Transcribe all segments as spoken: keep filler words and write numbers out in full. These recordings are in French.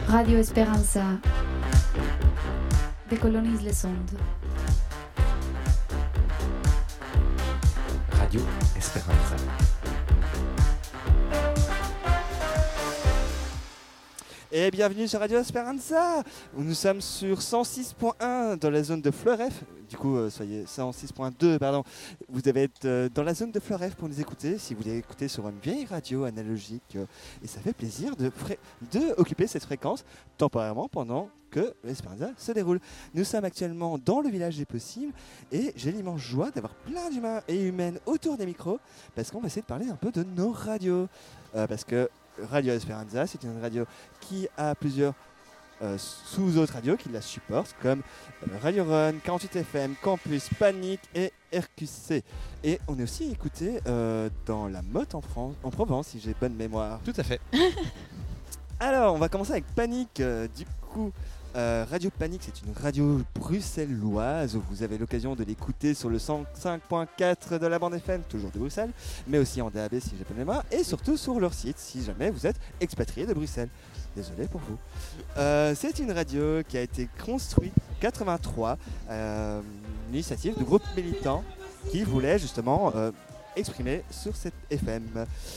Radio Esperanza décolonise les ondes. Radio Esperanza. Et bienvenue sur Radio Esperanza. Nous sommes sur cent six point un dans la zone de Fleuref. Du coup, euh, soyez cent six point deux, pardon. Vous devez être euh, dans la zone de Fleuref pour nous écouter. Si vous voulez écouter sur une vieille radio analogique, euh, et ça fait plaisir de, fré- de occuper cette fréquence temporairement pendant que l'Esperanza se déroule. Nous sommes actuellement dans le village des possibles et j'ai l'immense joie d'avoir plein d'humains et humaines autour des micros parce qu'on va essayer de parler un peu de nos radios. Euh, parce que Radio Esperanza, c'est une radio qui a plusieurs euh, sous-autres radios qui la supportent, comme euh, Radio Run, quarante-huit F M, Campus, Panic et R Q C. Et on est aussi écouté euh, dans la Motte en, France, en Provence, si j'ai bonne mémoire. Tout à fait. Alors, on va commencer avec Panic. Euh, du coup, euh, Radio Panic, c'est une radio bruxelloise. Vous avez l'occasion de l'écouter sur le cent cinq point quatre de la bande F M, toujours de Bruxelles, mais aussi en D A B si j'ai bonne mémoire, et surtout sur leur site si jamais vous êtes expatrié de Bruxelles. Désolé pour vous. Euh, c'est une radio qui a été construite en quatre-vingt-trois, euh, une initiative de groupe militant qui voulait justement euh, exprimer sur cette F M.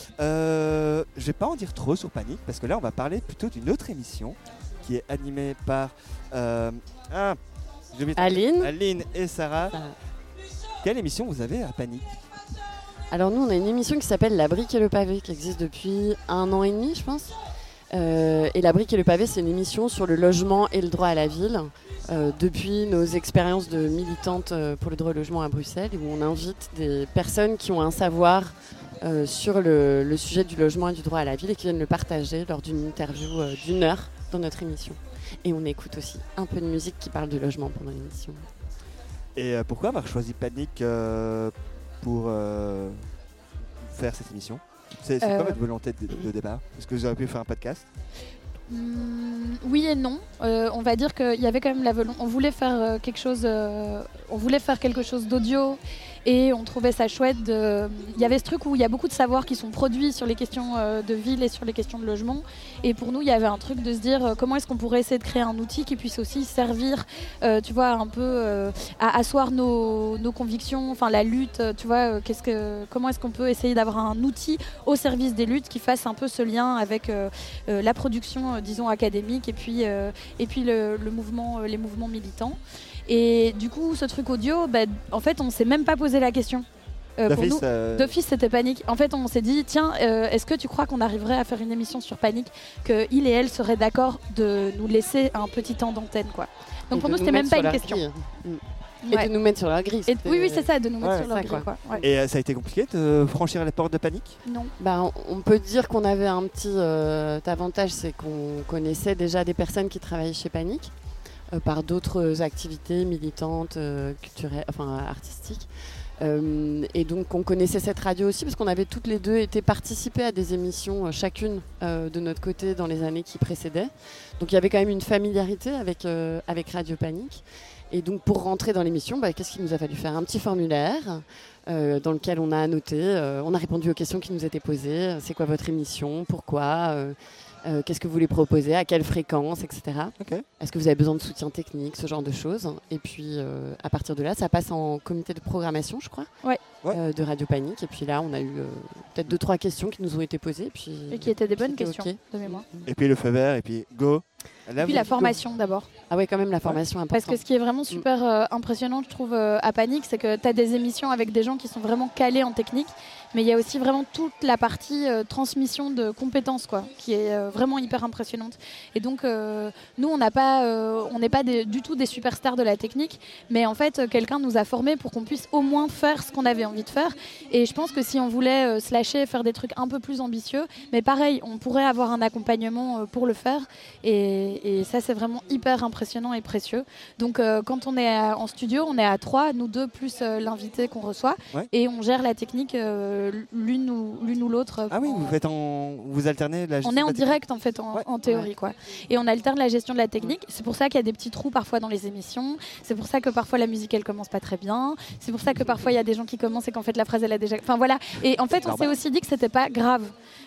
Euh, je ne vais pas en dire trop sur Panic parce que là on va parler plutôt d'une autre émission qui est animée par euh, ah, j'ai oublié- Aline. Aline et Sarah. Sarah. Quelle émission vous avez à Panic? Alors nous, on a une émission qui s'appelle La Brique et le Pavé, qui existe depuis un an et demi, je pense. Euh, et La Brique et le Pavé, c'est une émission sur le logement et le droit à la ville, euh, depuis nos expériences de militantes euh, pour le droit au logement à Bruxelles, où on invite des personnes qui ont un savoir euh, sur le, le sujet du logement et du droit à la ville et qui viennent le partager lors d'une interview euh, d'une heure dans notre émission. Et on écoute aussi un peu de musique qui parle de logement pendant l'émission. Et euh, pourquoi avoir choisi Panic euh, pour euh, faire cette émission? C'est, c'est Euh. quoi votre volonté de, de départ? Est-ce que vous auriez pu faire un podcast? Hum, oui et non. Euh, on va dire qu'il y avait quand même la volonté. On voulait faire euh, quelque chose. euh, on voulait faire quelque chose d'audio et on trouvait ça chouette. De... Il y avait ce truc où il y a beaucoup de savoirs qui sont produits sur les questions euh, de ville et sur les questions de logement. Et pour nous, il y avait un truc de se dire euh, comment est-ce qu'on pourrait essayer de créer un outil qui puisse aussi servir, euh, tu vois, un peu euh, à asseoir nos, nos convictions, enfin la lutte. Tu vois, euh, qu'est-ce que, comment est-ce qu'on peut essayer d'avoir un outil au service des luttes qui fasse un peu ce lien avec euh, euh, la production, euh, disons académique, et puis euh, et puis le, le mouvement, euh, les mouvements militants. Et du coup, ce truc audio, bah, en fait, on s'est même pas posé la question. Euh, pour D'office, nous, euh, d'office, c'était Panic. En fait, on s'est dit, tiens, euh, est-ce que tu crois qu'on arriverait à faire une émission sur Panic, qu'il et elle seraient d'accord de nous laisser un petit temps d'antenne, quoi. Donc Et pour de nous, c'était même mettre pas sur une leur question. grille. Mm. Ouais. Et de nous mettre sur leur grille. Et- c'était- oui, oui, c'est ça, de nous mettre Ouais, sur leur ça, grille, quoi. quoi. Ouais. Et euh, ça a été compliqué de franchir les portes de Panic? Non. Bah, on, on peut dire qu'on avait un petit euh, avantage, c'est qu'on connaissait déjà des personnes qui travaillaient chez Panic euh, par d'autres activités militantes, euh, culturelles, enfin artistiques. Euh, et donc on connaissait cette radio aussi parce qu'on avait toutes les deux été participées à des émissions euh, chacune euh, de notre côté dans les années qui précédaient. Donc il y avait quand même une familiarité avec, euh, avec Radio Panic. Et donc pour rentrer dans l'émission, bah, qu'est-ce qu'il nous a fallu faire? Un petit formulaire euh, dans lequel on a annoté, euh, on a répondu aux questions qui nous étaient posées. C'est quoi votre émission? Pourquoi? euh, euh, Qu'est-ce que vous voulez proposer? À quelle fréquence? Etc. Ok. Est-ce que vous avez besoin de soutien technique? Ce genre de choses. Et puis euh, à partir de là, ça passe en comité de programmation, je crois, Ouais. Ouais. euh, de Radio Panic. Et puis là, on a eu euh, peut-être deux, trois questions qui nous ont été posées. Et, puis, Et qui étaient des bonnes c'était questions, ok. de mémoire. Et puis le feu vert, et puis go. Là, Puis vous- la formation d'abord. Ah ouais, quand même, la formation Parce importante. que ce qui est vraiment super euh, impressionnant, je trouve, euh, à Panic, c'est que tu as des émissions avec des gens qui sont vraiment calés en technique, mais il y a aussi vraiment toute la partie euh, transmission de compétences, quoi, qui est euh, vraiment hyper impressionnante. Et donc, euh, nous, on n'a pas, euh, on n'est pas des- du tout des superstars de la technique, mais en fait, euh, quelqu'un nous a formés pour qu'on puisse au moins faire ce qu'on avait envie de faire. Et je pense que si on voulait euh, se lâcher, faire des trucs un peu plus ambitieux, mais pareil, on pourrait avoir un accompagnement euh, pour le faire. Et, et ça, c'est vraiment hyper impressionnant et précieux. Donc, euh, quand on est à- en studio, on est à trois, nous deux, plus euh, l'invité qu'on reçoit. Ouais. Et on gère la technique euh, euh, l'une ou l'une ou l'autre. Ah oui, en- vous faites en, vous alternez la gestion On est de en la technique. direct en fait en, Ouais. en théorie Ouais. quoi. Et on alterne la gestion de la technique. C'est pour ça qu'il y a des petits trous parfois dans les émissions. C'est pour ça que parfois la musique elle commence pas très bien. C'est pour ça que parfois il y a des gens qui commencent et qu'en fait la phrase elle a déjà. Enfin voilà. Et en fait on s'est normal. aussi dit que c'était pas grave.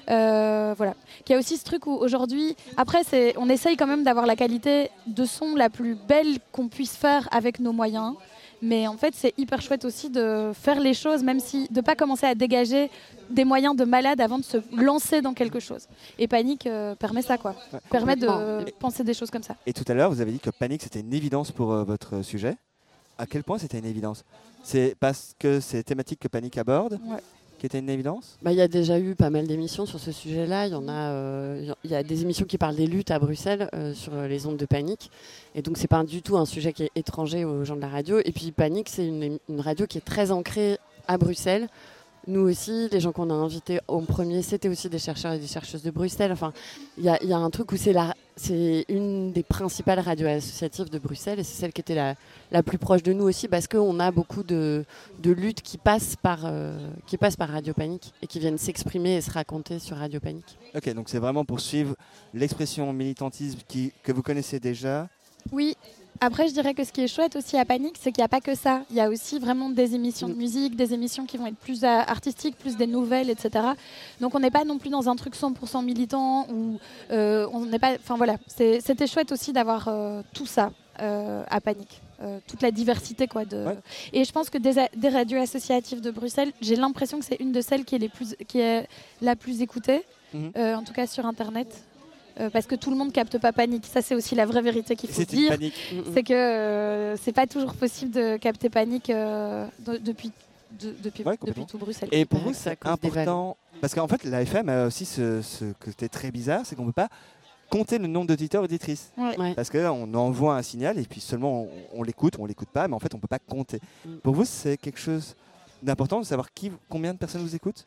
Euh, voilà. Qu'il y a aussi ce truc où aujourd'hui, après c'est, on essaye quand même d'avoir la qualité de son la plus belle qu'on puisse faire avec nos moyens. Mais en fait, c'est hyper chouette aussi de faire les choses, même si de pas commencer à dégager des moyens de malade avant de se lancer dans quelque chose. Et Panique euh, permet ça, quoi. Ouais. Permet de Complètement. penser des choses comme ça. Et tout à l'heure, vous avez dit que Panique, c'était une évidence pour euh, votre sujet. À quel point c'était une évidence? C'est parce que c'est les thématiques que Panique aborde Ouais. qui était une évidence? Bah, il y a déjà eu pas mal d'émissions sur ce sujet-là. Il y en a, euh, il y a des émissions qui parlent des luttes à Bruxelles euh, sur les ondes de Panique. Et donc c'est pas du tout un sujet qui est étranger aux gens de la radio. Et puis Panique, c'est une, une radio qui est très ancrée à Bruxelles. Nous aussi, les gens qu'on a invités en premier, c'était aussi des chercheurs et des chercheuses de Bruxelles. Enfin, il y a, il y a un truc où c'est la, c'est une des principales radios associatives de Bruxelles et c'est celle qui était la, la plus proche de nous aussi parce qu'on a beaucoup de, de luttes qui passent, par, euh, qui passent par Radio Panique et qui viennent s'exprimer et se raconter sur Radio Panique. Ok, donc c'est vraiment pour suivre l'expression militantisme qui, que vous connaissez déjà. Oui. Après, je dirais que ce qui est chouette aussi à Panique, c'est qu'il n'y a pas que ça. Il y a aussi vraiment des émissions de musique, des émissions qui vont être plus euh, artistiques, plus des nouvelles, et cetera. Donc on n'est pas non plus dans un truc cent pour cent militant où euh, on n'est pas. Enfin voilà, c'est, c'était chouette aussi d'avoir euh, tout ça euh, à Panique. Euh, toute la diversité quoi. De... Ouais. Et je pense que des, a- des radios associatives de Bruxelles, j'ai l'impression que c'est une de celles qui est, les plus, qui est la plus écoutée, Mhm. euh, en tout cas sur Internet. Euh, parce que tout le monde capte pas Panique. Ça, c'est aussi la vraie vérité qu'il faut C'est une dire. Panique. C'est que euh, c'est pas toujours possible de capter Panique euh, de- depuis, de- depuis, Ouais, depuis complètement. tout Bruxelles. Et pour Ouais, vous, c'est à c'est cause des important. Parce qu'en fait, la F M a aussi ce, ce côté très bizarre, c'est qu'on ne peut pas compter le nombre d'auditeurs et auditrices. Ouais. Ouais. Parce qu'on envoie un signal et puis seulement on, on l'écoute, on l'écoute pas, mais en fait on ne peut pas compter. Mm. Pour vous, c'est quelque chose d'important de savoir qui, combien de personnes vous écoutent?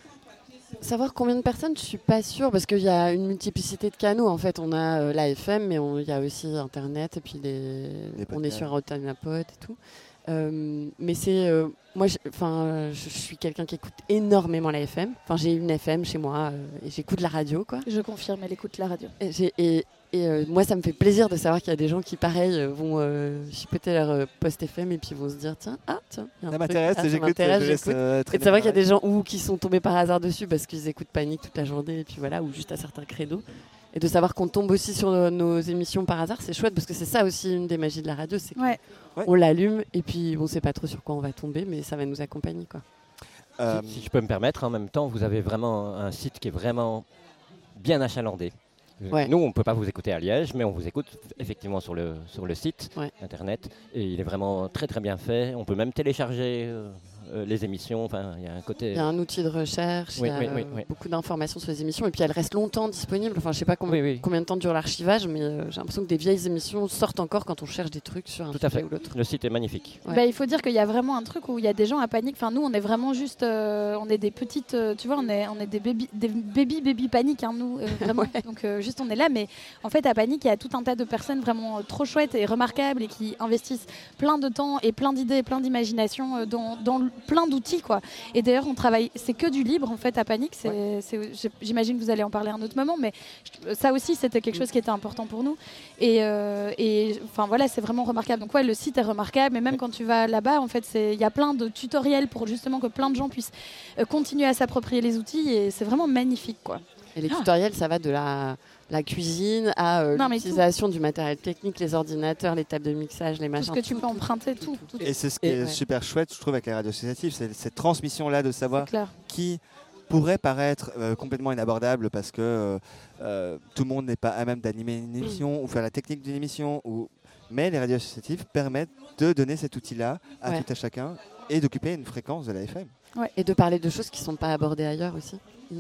Savoir combien de personnes, je suis pas sûre parce qu'il y a une multiplicité de canaux. En fait, on a euh, la F M, mais on- il y a aussi Internet et puis les, Les on est podcasts. sur Rotanapod et tout. Euh, mais c'est, euh, moi, je- enfin, je, je suis quelqu'un qui écoute énormément la F M. Enfin, j'ai une F M chez moi euh, et j'écoute la radio, quoi. Je confirme, elle écoute la radio. Et, j'ai- et- et, euh, moi, ça me fait plaisir de savoir qu'il y a des gens qui, pareil, euh, vont euh, chipoter leur euh, post F M et puis vont se dire, tiens, ah, tiens, il y a un Ça truc, m'intéresse, ah, ça j'écoute. m'intéresse, je laisse, j'écoute. euh, Et traîner c'est vrai qu'il y a pareil. des gens ou qui sont tombés par hasard dessus parce qu'ils écoutent Panique toute la journée et puis voilà, ou juste à certains créneaux. Et de savoir qu'on tombe aussi sur nos, nos émissions par hasard, c'est chouette parce que c'est ça aussi une des magies de la radio, c'est Ouais. qu'on l'allume et puis on sait pas trop sur quoi on va tomber, mais ça va nous accompagner, quoi. Euh, Si, si je peux me permettre, en même temps, vous avez vraiment un site qui est vraiment bien achalandé. Euh, Ouais. Nous, on ne peut pas vous écouter à Liège, mais on vous écoute effectivement sur le, sur le site Ouais. internet. Et il est vraiment très très bien fait. On peut même télécharger euh, euh, les émissions. Enfin, il y a un côté. Il y a un outil de recherche, il Oui, y a oui, oui, euh, oui. beaucoup d'informations sur les émissions et puis elles restent longtemps disponibles. Enfin, je sais pas combien, Oui, oui. combien de temps dure l'archivage, mais euh, j'ai l'impression que des vieilles émissions sortent encore quand on cherche des trucs sur un Tout à sujet fait. ou l'autre. Le site est magnifique. Ouais. Bah, il faut dire qu'il y a vraiment un truc où il y a des gens à Panique. Enfin, nous, on est vraiment juste, euh, on est des petites, euh, tu vois, on est, on est des baby, des baby, baby Panique, hein, nous, euh, vraiment. Donc euh, juste, on est là, mais en fait, à Panique, il y a tout un tas de personnes vraiment euh, trop chouettes et remarquables et qui investissent plein de temps et plein d'idées, et plein d'imagination euh, dans, dans l- plein d'outils, quoi. Et d'ailleurs, on travaille, c'est que du libre en fait à Panique. C'est, c'est- j'ai- j'imagine que vous allez en parler à un autre moment, mais je- ça aussi, c'était quelque chose qui était important pour nous. Et, euh, et enfin voilà, c'est vraiment remarquable. Donc ouais, le site est remarquable, mais même quand tu vas là-bas, en fait, c'est- il y a plein de tutoriels pour justement que plein de gens puissent euh, continuer à s'approprier les outils, et c'est vraiment magnifique, quoi. Et les Ah. tutoriels, ça va de la, la cuisine à euh, Non, mais l'utilisation du matériel technique, les ordinateurs, les tables de mixage, les Tout machins. ce que tu peux emprunter, tout, tout, Et c'est ce qui Et est ouais. super chouette, je trouve, avec les radios associatives, c'est cette transmission-là de c'est savoir clair. qui pourrait paraître euh, complètement inabordable parce que euh, euh, tout le monde n'est pas à même d'animer une émission ou faire la technique d'une émission. Ou... Mais les radios associatives permettent de donner cet outil-là à Ouais. tout à chacun et d'occuper une fréquence de la F M. Et de parler de choses qui ne sont pas abordées ailleurs aussi.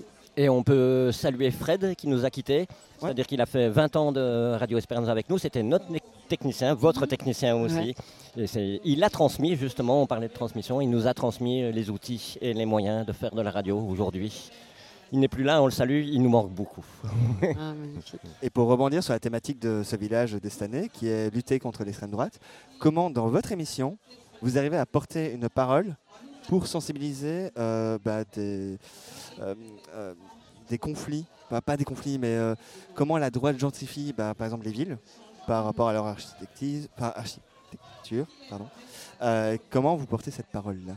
Et on peut saluer Fred qui nous a quittés. C'est-à-dire qu'il a fait vingt ans de Radio Espérance avec nous. C'était notre ne- technicien, votre technicien aussi. Ouais. Et c'est- il a transmis, justement, on parlait de transmission, il nous a transmis les outils et les moyens de faire de la radio aujourd'hui. Il n'est plus là, on le salue, il nous manque beaucoup. Ah, magnifique. Et pour rebondir sur la thématique de ce village d'Estanay, qui est lutter contre l'extrême droite, comment dans votre émission, vous arrivez à porter une parole pour sensibiliser euh, bah, des, euh, euh, des conflits, bah, pas des conflits, mais euh, comment la droite gentrifie bah, par exemple les villes par rapport à leur architecture, enfin, architecture pardon. Euh, comment vous portez cette parole-là?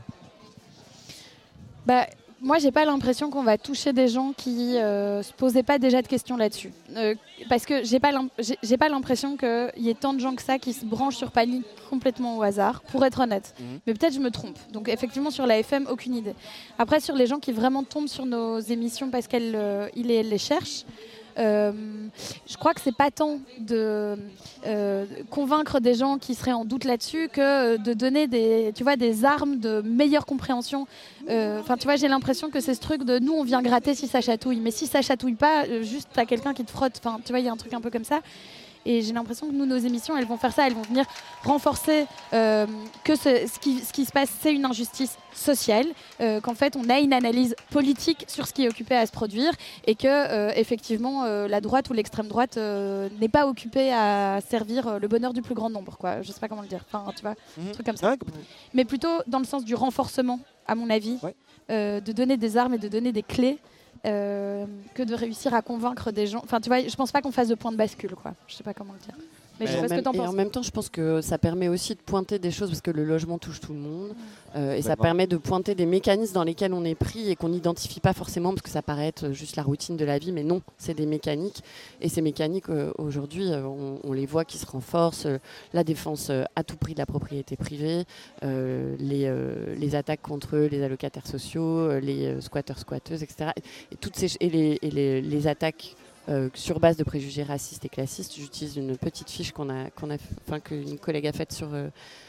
Bah, moi, j'ai pas l'impression qu'on va toucher des gens qui euh, se posaient pas déjà de questions là-dessus. Euh, parce que j'ai pas, j'ai, j'ai pas l'impression qu'il y ait tant de gens que ça qui se branchent sur Panique complètement au hasard, pour être honnête. Mmh. Mais peut-être je me trompe. Donc effectivement, sur la F M, aucune idée. Après, sur les gens qui vraiment tombent sur nos émissions parce qu'ils euh, les, les cherchent, Euh, je crois que c'est pas tant de euh, convaincre des gens qui seraient en doute là-dessus que de donner des, tu vois, des armes de meilleure compréhension. Enfin, euh, tu vois, j'ai l'impression que c'est ce truc de nous, on vient gratter si ça chatouille, mais si ça chatouille pas, euh, juste t'as quelqu'un qui te frotte. Enfin, tu vois, il y a un truc un peu comme ça. Et j'ai l'impression que nous, nos émissions, elles vont faire ça, elles vont venir renforcer euh, que ce, ce, qui, ce qui se passe, c'est une injustice sociale, euh, qu'en fait, on a une analyse politique sur ce qui est occupé à se produire et que, euh, effectivement, euh, la droite ou l'extrême droite euh, n'est pas occupée à servir le bonheur du plus grand nombre, quoi. Je sais pas comment le dire. Enfin, tu vois, mmh. un truc comme ça. Ouais. Mais plutôt dans le sens du renforcement, à mon avis, ouais. euh, de donner des armes et de donner des clés. Euh, que de réussir à convaincre des gens. Enfin, tu vois, je pense pas qu'on fasse de point de bascule, quoi. Je sais pas comment le dire. Mais je sais pas ce que t'en penses. Et en même temps, je pense que ça permet aussi de pointer des choses parce que le logement touche tout le monde. Euh, et ça permet de pointer des mécanismes dans lesquels on est pris et qu'on n'identifie pas forcément parce que ça paraît être juste la routine de la vie. Mais non, c'est des mécaniques. Et ces mécaniques, euh, aujourd'hui, euh, on, on les voit qui se renforcent. Euh, la défense euh, à tout prix de la propriété privée, euh, les, euh, les attaques contre les allocataires sociaux, euh, les euh, squatteurs, squatteuses, et cetera. Et, toutes ces, et, les, et les, les attaques Euh, sur base de préjugés racistes et classistes. J'utilise une petite fiche qu'on a, qu'on a, enfin, qu'une collègue a faite sur euh,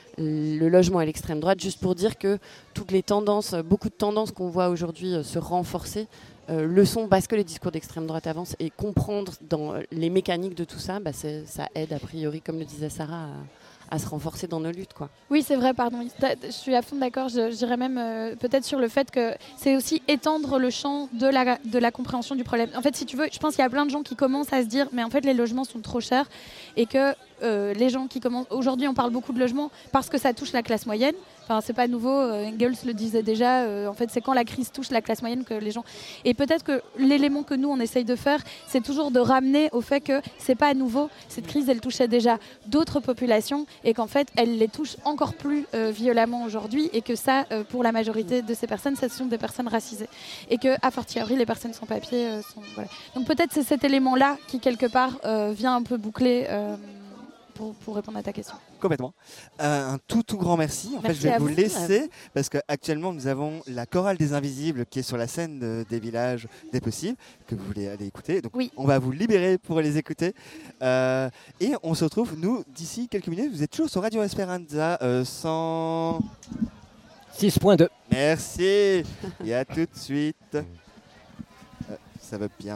le logement à l'extrême droite, juste pour dire que toutes les tendances, beaucoup de tendances qu'on voit aujourd'hui euh, se renforcer, euh, le sont parce que les discours d'extrême droite avancent, et comprendre dans les mécaniques de tout ça, bah c'est, ça aide a priori, comme le disait Sarah, à, à se renforcer dans nos luttes, quoi. Oui, c'est vrai, pardon. Je suis à fond d'accord. Je, je dirais même euh, peut-être sur le fait que c'est aussi étendre le champ de la, de la compréhension du problème. En fait, si tu veux, je pense qu'il y a plein de gens qui commencent à se dire mais en fait, les logements sont trop chers et que euh, les gens qui commencent... Aujourd'hui, on parle beaucoup de logements parce que ça touche la classe moyenne. Enfin, c'est pas nouveau. Euh, Engels le disait déjà. Euh, en fait, c'est quand la crise touche la classe moyenne que les gens... Et peut-être que l'élément que nous, on essaye de faire, c'est toujours de ramener au fait que c'est pas nouveau. Cette crise, elle touchait déjà d'autres populations et qu'en fait, elle les touche encore plus euh, violemment aujourd'hui et que ça, euh, pour la majorité de ces personnes, ce sont des personnes racisées. Et que, a fortiori, les personnes sans papier euh, sont... Voilà. Donc peut-être c'est cet élément-là qui, quelque part, euh, vient un peu boucler... Euh, Pour, pour répondre à ta question. Complètement. Euh, un tout tout grand merci. En merci fait, je vais vous, vous laisser ouais. parce qu'actuellement nous avons la chorale des Invisibles qui est sur la scène de, des villages des possibles que vous voulez aller écouter. Donc oui. on va vous libérer pour les écouter euh, et on se retrouve nous d'ici quelques minutes. Vous êtes toujours sur Radio Esperanza euh, cent six point deux. Merci. Et à tout de suite. Euh, ça va bien.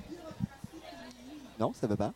Non, ça va pas.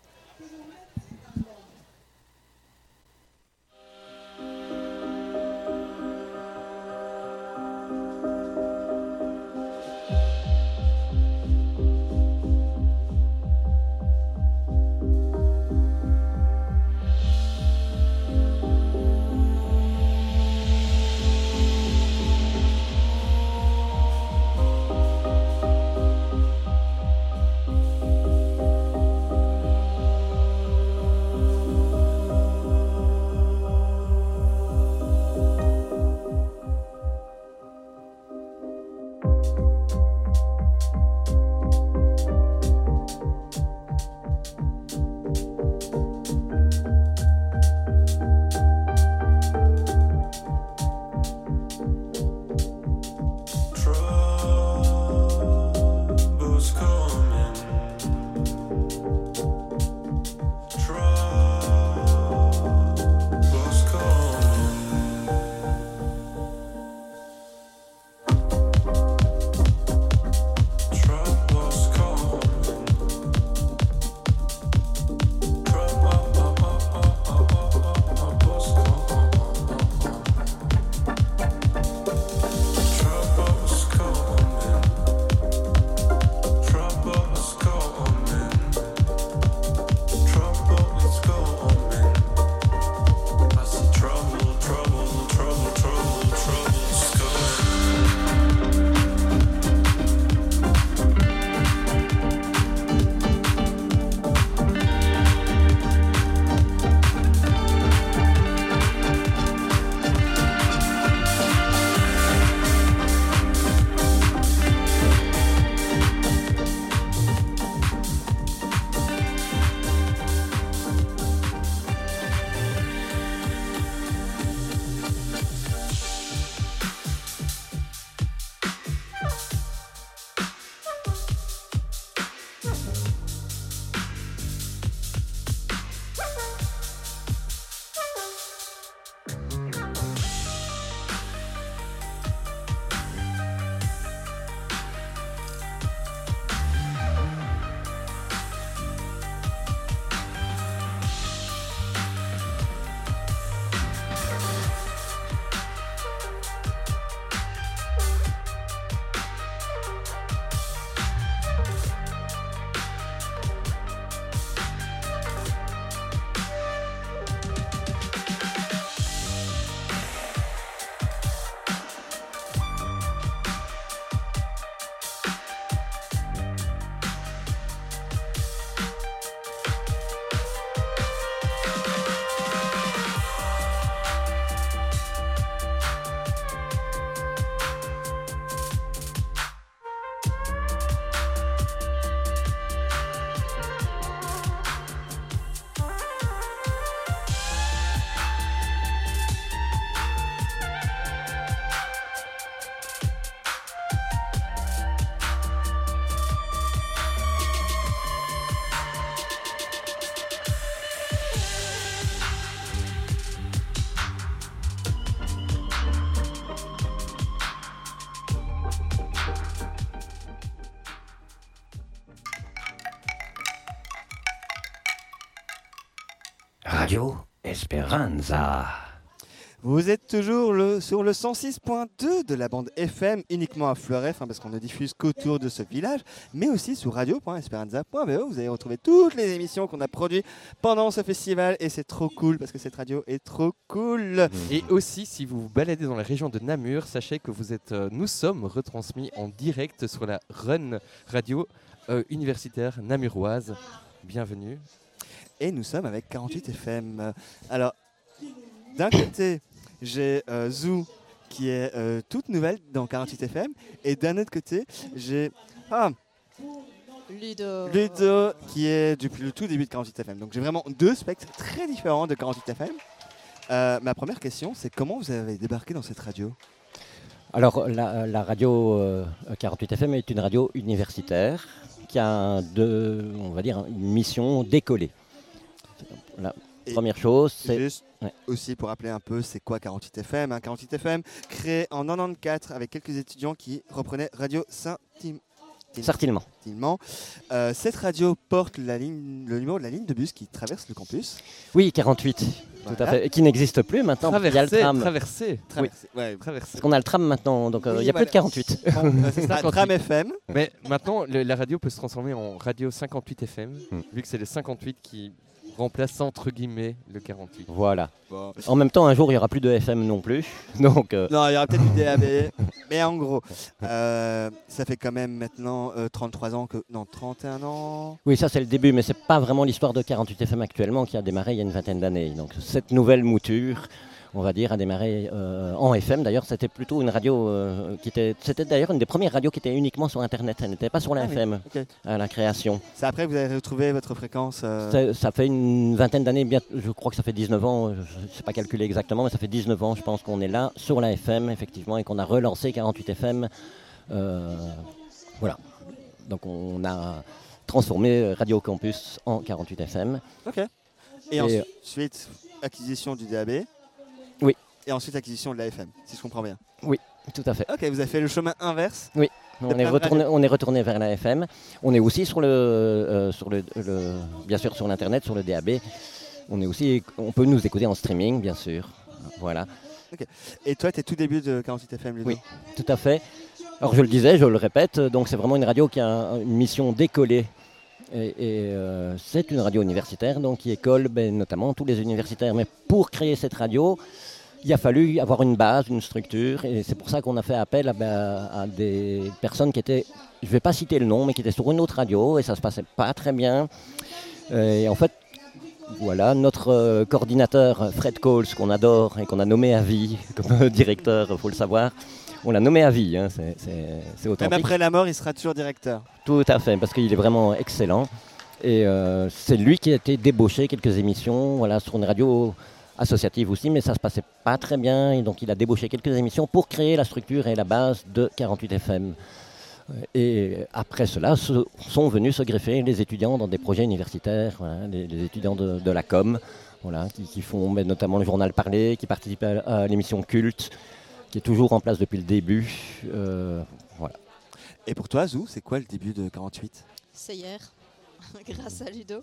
Radio Esperanza. Vous êtes toujours le, sur le cent six point deux de la bande F M, uniquement à Fleuref, hein, parce qu'on ne diffuse qu'autour de ce village, mais aussi sur radio point esperanza point b e. Vous allez retrouver toutes les émissions qu'on a produites pendant ce festival, et c'est trop cool, parce que cette radio est trop cool. Et aussi, si vous vous baladez dans la région de Namur, sachez que vous êtes, euh, nous sommes retransmis en direct sur la Run Radio euh, universitaire namuroise. Bienvenue. Et nous sommes avec quarante-huit F M. Alors, d'un côté, j'ai euh, Zou qui est euh, toute nouvelle dans quarante-huit F M, et d'un autre côté, j'ai ah, Ludo. Ludo qui est depuis le tout début de quarante-huit F M. Donc j'ai vraiment deux spectres très différents de quarante-huit F M. Euh, ma première question, c'est comment vous avez débarqué dans cette radio ? Alors, la, la radio euh, quarante-huit F M est une radio universitaire qui a un, de, on va dire, une mission d'écoler. La Et première chose, c'est... Juste Ouais. aussi pour rappeler un peu, c'est quoi quarante-huit F M, hein, quarante-huit F M, créé en quatre-vingt-quatorze avec quelques étudiants qui reprenaient Radio Saint-Tim. Certainement. Euh, cette radio porte la ligne, le numéro de la ligne de bus qui traverse le campus. Oui, quarante-huit, Voilà. tout à fait. Et qui n'existe plus maintenant, parce qu'il y a le Traversée, tram. traversée, Traversé- ouais. traversée. Parce qu'on a le tram maintenant, donc euh, il Oui, n'y a voilà. plus de quarante-huit. Bon, euh, c'est ça, Tram F M. Mais maintenant, le- la radio peut se transformer en radio cinquante-huit F M, Hmm. vu que c'est le cinquante-huit qui remplace entre guillemets le quarante-huit. Voilà. Bon. En même temps, un jour, il n'y aura plus de F M non plus. Donc, euh, Non, il y aura peut-être du D A B, mais en gros, euh, ça fait quand même maintenant euh, trente-trois ans que... Non, trente et un ans. oui, ça c'est le début, mais c'est pas vraiment l'histoire de quarante-huit F M actuellement qui a démarré il y a une vingtaine d'années. Donc cette nouvelle mouture, on va dire, a démarré euh, en F M. D'ailleurs, c'était plutôt une radio euh, qui était... C'était d'ailleurs une des premières radios qui était uniquement sur Internet. Elle n'était pas sur la Ah F oui, M ok. à la création. C'est après que vous avez retrouvé votre fréquence. euh, Ça, ça fait une vingtaine d'années, bien, je crois que ça fait dix-neuf ans, je ne sais pas calculer exactement, mais ça fait dix-neuf ans, je pense qu'on est là sur la F M, effectivement, et qu'on a relancé quarante-huit F M. Euh, voilà. Donc on a transformé Radio Campus en quarante-huit F M. Ok. Et, Et, ensuite, acquisition du D A B. Oui. Et ensuite, acquisition de la F M, si je comprends bien. Tout à fait. Ok, vous avez fait le chemin inverse. On plein est, de retourné, on est retourné vers la F M. On est aussi sur le, euh, sur le, le- bien sûr sur l'internet, sur le D A B. On est aussi, on peut nous écouter en streaming, bien sûr. Voilà, Et toi, tu es tout début de quarante-huit F M, Ludo. Oui. tout à fait. Alors je le disais, je le répète, donc c'est vraiment une radio qui a un- une mission d'écoler. Et, et, euh, c'est une radio universitaire, donc qui école ben, notamment tous les universitaires. Mais pour créer cette radio, il a fallu avoir une base, une structure, et c'est pour ça qu'on a fait appel à, ben, à des personnes qui étaient, je ne vais pas citer le nom, mais qui étaient sur une autre radio, et ça ne se passait pas très bien. Euh, Et en fait, voilà, notre euh, coordinateur Fred Coles, qu'on adore et qu'on a nommé à vie comme directeur, il faut le savoir, on l'a nommé à vie, hein, c'est, c'est, c'est Même authentique. après la mort, il sera toujours directeur. Tout à fait, parce qu'il est vraiment excellent. Et euh, c'est lui qui a été débauché quelques émissions, voilà, sur une radio associative aussi, mais ça se passait pas très bien. Et donc il a débauché quelques émissions pour créer la structure et la base de quarante-huit F M. Et après cela, se- sont venus se greffer les étudiants dans des projets universitaires, voilà, les, les étudiants de, de la com, voilà, qui, qui font mais notamment le journal Parler, qui participent à, à l'émission Culte, qui est toujours en place depuis le début. euh, voilà. Et pour toi, Zou, c'est quoi le début de quarante-huit ? C'est hier, grâce à Ludo.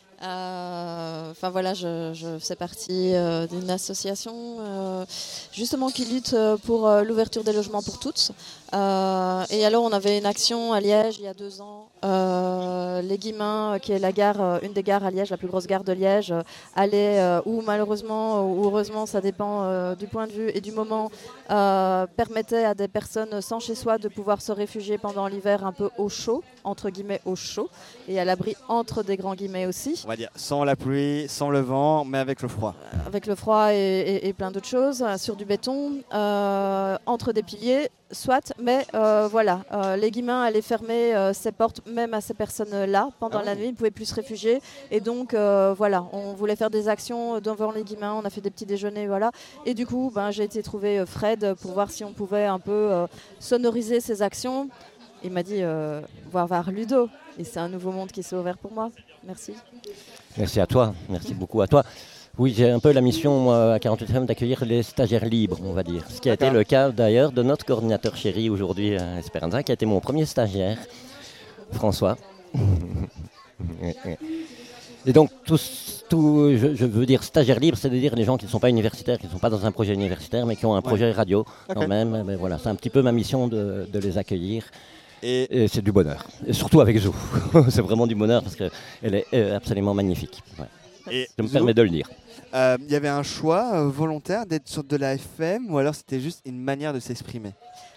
Euh, Enfin voilà, je, je fais partie euh, d'une association euh, justement qui lutte euh, pour euh, l'ouverture des logements pour toutes. Euh, et alors on avait une action à Liège il y a deux ans. Euh, les Guillemins, euh, qui est la gare, euh, une des gares à Liège, la plus grosse gare de Liège, euh, allait euh, ou malheureusement ou heureusement, ça dépend euh, du point de vue et du moment, euh, permettait à des personnes sans chez soi de pouvoir se réfugier pendant l'hiver un peu au chaud, entre guillemets au chaud, et à l'abri entre des grands guillemets aussi. On va dire sans la pluie, sans le vent, mais avec le froid. Avec le froid et, et- et plein d'autres choses, euh, sur du béton, euh, entre des piliers, soit, mais euh, voilà, euh, les Guillemins allaient fermer euh, ses portes même à ces personnes-là pendant Ah la oui. nuit, ils ne pouvaient plus se réfugier, et donc euh, voilà, on voulait faire des actions devant les Guillemins, on a fait des petits déjeuners, voilà, et du coup, ben, j'ai été trouver euh, Fred pour voir si on pouvait un peu euh, sonoriser ces actions. Il m'a dit, euh, voir voir Ludo, et c'est un nouveau monde qui s'est ouvert pour moi. Merci. Merci à toi, merci beaucoup à toi. Oui, j'ai un peu la mission moi, à quarante-huit F M d'accueillir les stagiaires libres, on va dire. Ce qui a été D'accord. le cas d'ailleurs de notre coordinateur chéri aujourd'hui à Esperanza, qui a été mon premier stagiaire, François. Et donc tous, tout, je, je veux dire stagiaires libres, c'est de dire les gens qui ne sont pas universitaires, qui ne sont pas dans un projet universitaire, mais qui ont un projet ouais. radio okay. quand même. Mais voilà, c'est un petit peu ma mission de, de les accueillir. Et, et c'est du bonheur. Et surtout avec Zou. C'est vraiment du bonheur parce qu'elle est absolument magnifique. Ouais. Et je me Zou, permets de le dire. Il euh, y avait un choix euh, volontaire d'être sur de la F M ou alors c'était juste une manière de s'exprimer?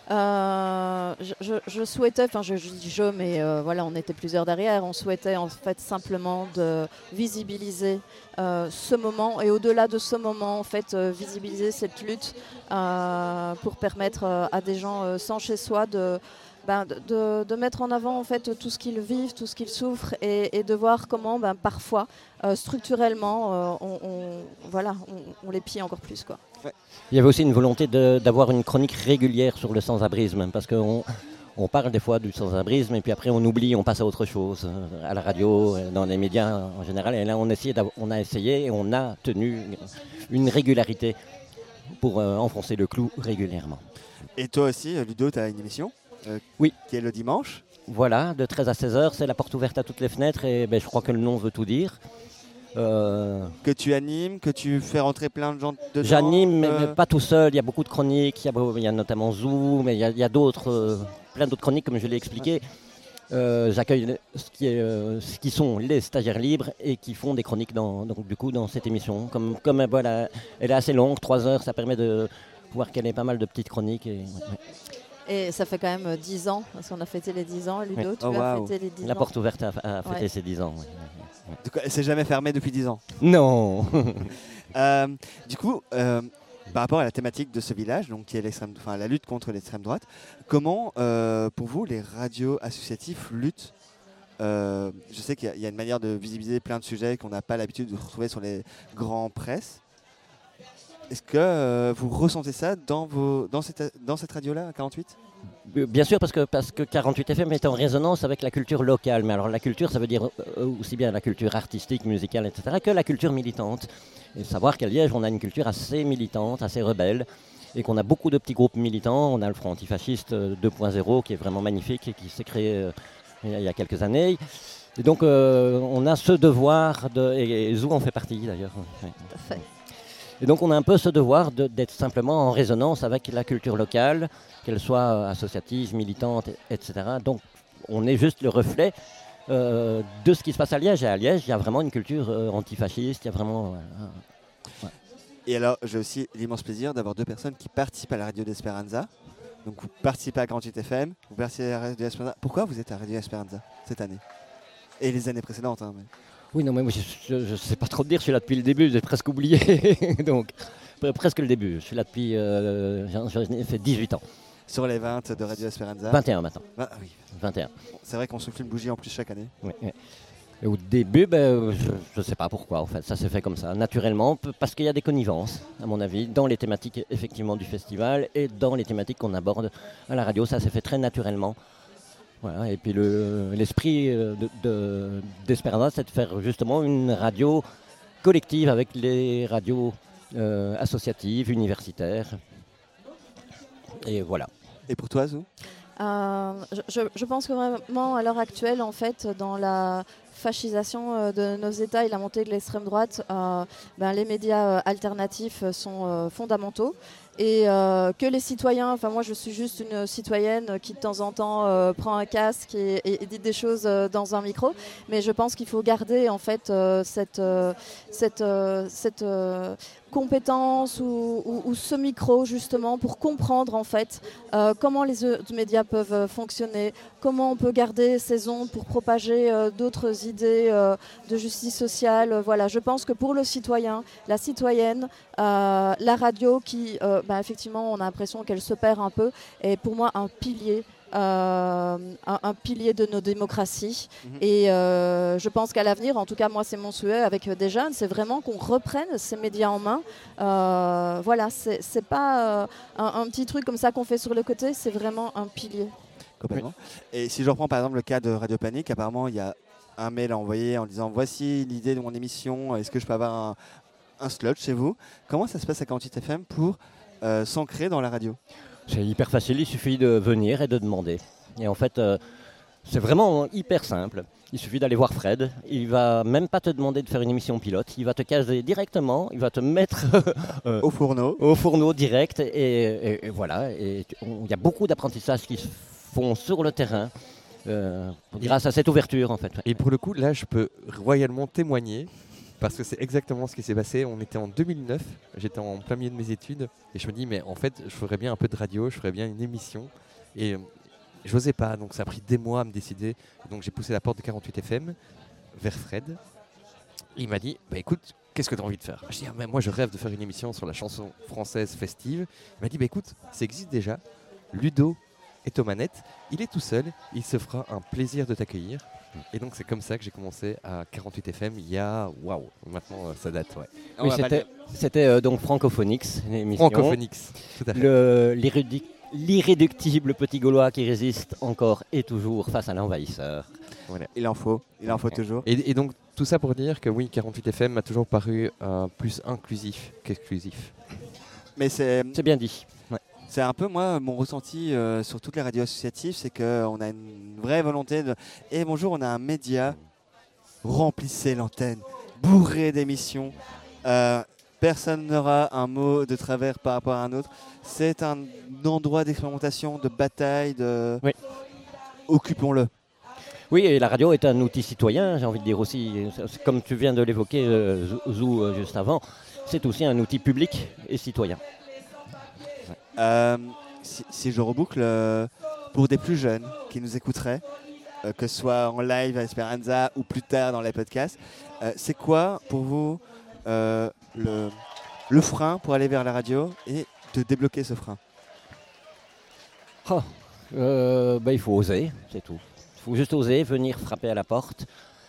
Euh, je, je, je souhaitais, enfin je, je dis je, mais euh, voilà, on était plusieurs derrière, on souhaitait en fait simplement de visibiliser euh, ce moment et au-delà de ce moment, en fait, euh, visibiliser cette lutte euh, pour permettre euh, à des gens euh, sans chez soi de, ben, de, de, de mettre en avant en fait tout ce qu'ils vivent, tout ce qu'ils souffrent et, et de voir comment ben, parfois, euh, structurellement, euh, on, on, voilà, on, on les pille encore plus, quoi. Ouais. Il y avait aussi une volonté de, d'avoir une chronique régulière sur le sans-abrisme, parce qu'on on parle des fois du sans-abrisme et puis après on oublie, on passe à autre chose, à la radio, dans les médias en général. Et là on, on a essayé et on a tenu une régularité pour euh, enfoncer le clou régulièrement. Et toi aussi, Ludo, tu as une émission euh, oui. qui est le dimanche. Voilà, de treize à seize heures, c'est la porte ouverte à toutes les fenêtres et ben, je crois que le nom veut tout dire. Euh... Que tu animes, que tu fais rentrer plein de gens dedans. J'anime, euh... mais, mais pas tout seul. Il y a beaucoup de chroniques. Il y a, il y a notamment Zou, mais il y a, il y a d'autres, euh, plein d'autres chroniques, comme je l'ai expliqué. Euh, j'accueille ce qui, est, euh, ce qui sont les stagiaires libres et qui font des chroniques dans, donc, du coup, dans cette émission. Comme, comme voilà, elle est assez longue, trois heures, ça permet de pouvoir caler pas mal de petites chroniques. Et, ouais. Et ça fait quand même dix ans, parce qu'on a fêté les dix ans. Ludo, oui. tu oh, as wow. fêté les dix ans. La porte ouverte a, a fêté ouais. ses dix ans. Ouais. Donc, elle ne s'est jamais fermée depuis dix ans? Non. euh, Du coup, euh, par rapport à la thématique de ce village, donc, qui est l'extrême, enfin, la lutte contre l'extrême droite, comment, euh, pour vous, les radios associatifs luttent euh, Je sais qu'il y, y a une manière de visibiliser plein de sujets qu'on n'a pas l'habitude de retrouver sur les grands presses. Est-ce que euh, vous ressentez ça dans, vos, dans cette, dans cette radio-là, à quarante-huit? Bien sûr, parce que, parce que quarante-huit F M est en résonance avec la culture locale. Mais alors la culture, ça veut dire aussi bien la culture artistique, musicale, et cetera, que la culture militante. Et savoir qu'à Liège, on a une culture assez militante, assez rebelle, et qu'on a beaucoup de petits groupes militants. On a le Front antifasciste deux point zéro qui est vraiment magnifique et qui s'est créé euh, il y a quelques années. Et donc, euh, on a ce devoir, de, et, et Zou en fait partie d'ailleurs. Ouais. Parfait. Et donc on a un peu ce devoir de, d'être simplement en résonance avec la culture locale, qu'elle soit associative, militante, et cetera. Donc on est juste le reflet euh, de ce qui se passe à Liège. Et à Liège, il y a vraiment une culture euh, antifasciste, il y a vraiment... Euh, ouais. Et alors, j'ai aussi l'immense plaisir d'avoir deux personnes qui participent à la radio d'Esperanza. Donc vous participez à quarante-huit F M, vous participez à la radio d'Esperanza. Pourquoi vous êtes à la radio d'Esperanza cette année? Et les années précédentes, hein, mais... Oui, non, mais moi, je ne sais pas trop te dire, je suis là depuis le début, j'ai presque oublié, donc presque le début. Je suis là depuis, euh, j'ai fait dix-huit ans. Sur les vingt de Radio Esperanza. vingt et un maintenant. Ah, oui. vingt et un. C'est vrai qu'on souffle une bougie en plus chaque année. Oui, oui. Et au début, ben, je ne sais pas pourquoi, en fait, ça s'est fait comme ça, naturellement, parce qu'il y a des connivences, à mon avis, dans les thématiques effectivement du festival et dans les thématiques qu'on aborde à la radio, ça s'est fait très naturellement. Voilà, et puis le, l'esprit de, de, d'Esperanza, c'est de faire justement une radio collective avec les radios euh, associatives, universitaires. Et voilà. Et pour toi, Zou? euh, je, je pense que vraiment, à l'heure actuelle, en fait, dans la fascisation de nos États et la montée de l'extrême droite, euh, ben, les médias alternatifs sont euh, fondamentaux. Et euh, que les citoyens, enfin moi je suis juste une citoyenne qui de temps en temps euh, prend un casque et, et, et dit des choses euh, dans un micro, mais je pense qu'il faut garder en fait euh, cette, euh, cette, euh, cette euh, compétence ou, ou, ou ce micro justement pour comprendre en fait euh, comment les autres médias peuvent fonctionner, comment on peut garder ces ondes pour propager euh, d'autres idées euh, de justice sociale. Voilà, je pense que pour le citoyen, la citoyenne, euh, la radio qui euh, bah, effectivement, on a l'impression qu'elle se perd un peu. Et pour moi, un pilier, euh, un, un pilier de nos démocraties. Mmh. Et euh, je pense qu'à l'avenir, en tout cas, moi, c'est mon souhait avec des jeunes, c'est vraiment qu'on reprenne ces médias en main. Euh, voilà, c'est, c'est pas euh, un, un petit truc comme ça qu'on fait sur le côté, c'est vraiment un pilier. Complètement. Et si je reprends par exemple le cas de Radio Panique, apparemment, il y a un mail envoyé en disant voici l'idée de mon émission, est-ce que je peux avoir un, un slot chez vous? Comment ça se passe à quarante-huit F M pour Euh, s'ancrer dans la radio? C'est hyper facile, il suffit de venir et de demander. Et en fait, euh, C'est vraiment hyper simple. Il suffit d'aller voir Fred. Il va même pas te demander de faire une émission pilote. Il va te caser directement. Il va te mettre euh, Au fourneau. au fourneau direct. Et, et- et voilà. Et tu- on- il y a beaucoup d'apprentissages qui se font sur le terrain euh, grâce à cette ouverture en fait. Et pour le coup, là, je peux royalement témoigner parce que c'est exactement ce qui s'est passé. On était en deux mille neuf, j'étais en plein milieu de mes études et je me dis, mais en fait, je ferais bien un peu de radio, je ferais bien une émission. Et euh, je n'osais pas, donc ça a pris des mois à me décider. Donc j'ai poussé la porte de quarante-huit F M vers Fred. Il m'a dit, bah écoute, qu'est-ce que tu as envie de faire? Je dis, ah, mais moi je rêve de faire une émission sur la chanson française festive. Il m'a dit, bah écoute, ça existe déjà. Ludo est aux manettes, il est tout seul, il se fera un plaisir de t'accueillir. Et donc c'est comme ça que j'ai commencé à quarante-huit F M il y a, waouh, maintenant euh, ça date, ouais. On Oui, va pas c'était, c'était euh, donc Francophonix, une émission. Francophonix, tout à fait. Le- l'irréduc- l'irréductible petit Gaulois qui résiste encore et toujours face à l'envahisseur. Il en faut, il en faut toujours. Et, et donc tout ça pour dire que oui, quarante-huit F M m'a toujours paru euh, plus inclusif qu'exclusif. Mais c'est C'est bien dit. Ouais. c'est un peu moi mon ressenti euh, sur toutes les radios associatives, c'est qu'on a une vraie volonté de. Et bonjour, on a un média, remplissez l'antenne, bourré d'émissions. Euh, personne n'aura un mot de travers par rapport à un autre. C'est un endroit d'expérimentation, de bataille, de. Oui. Occupons-le. Oui, et la radio est un outil citoyen, j'ai envie de dire aussi, c'est- comme tu viens de l'évoquer, euh, Zou- Zou, euh, juste avant, c'est aussi un outil public et citoyen. Euh, si, si je reboucle, euh, pour des plus jeunes qui nous écouteraient, euh, que ce soit en live à Esperanza ou plus tard dans les podcasts, euh, c'est quoi pour vous euh, le, le frein pour aller vers la radio et de débloquer ce frein? Oh, euh, bah, il faut oser, c'est tout. Il faut juste oser, venir frapper à la porte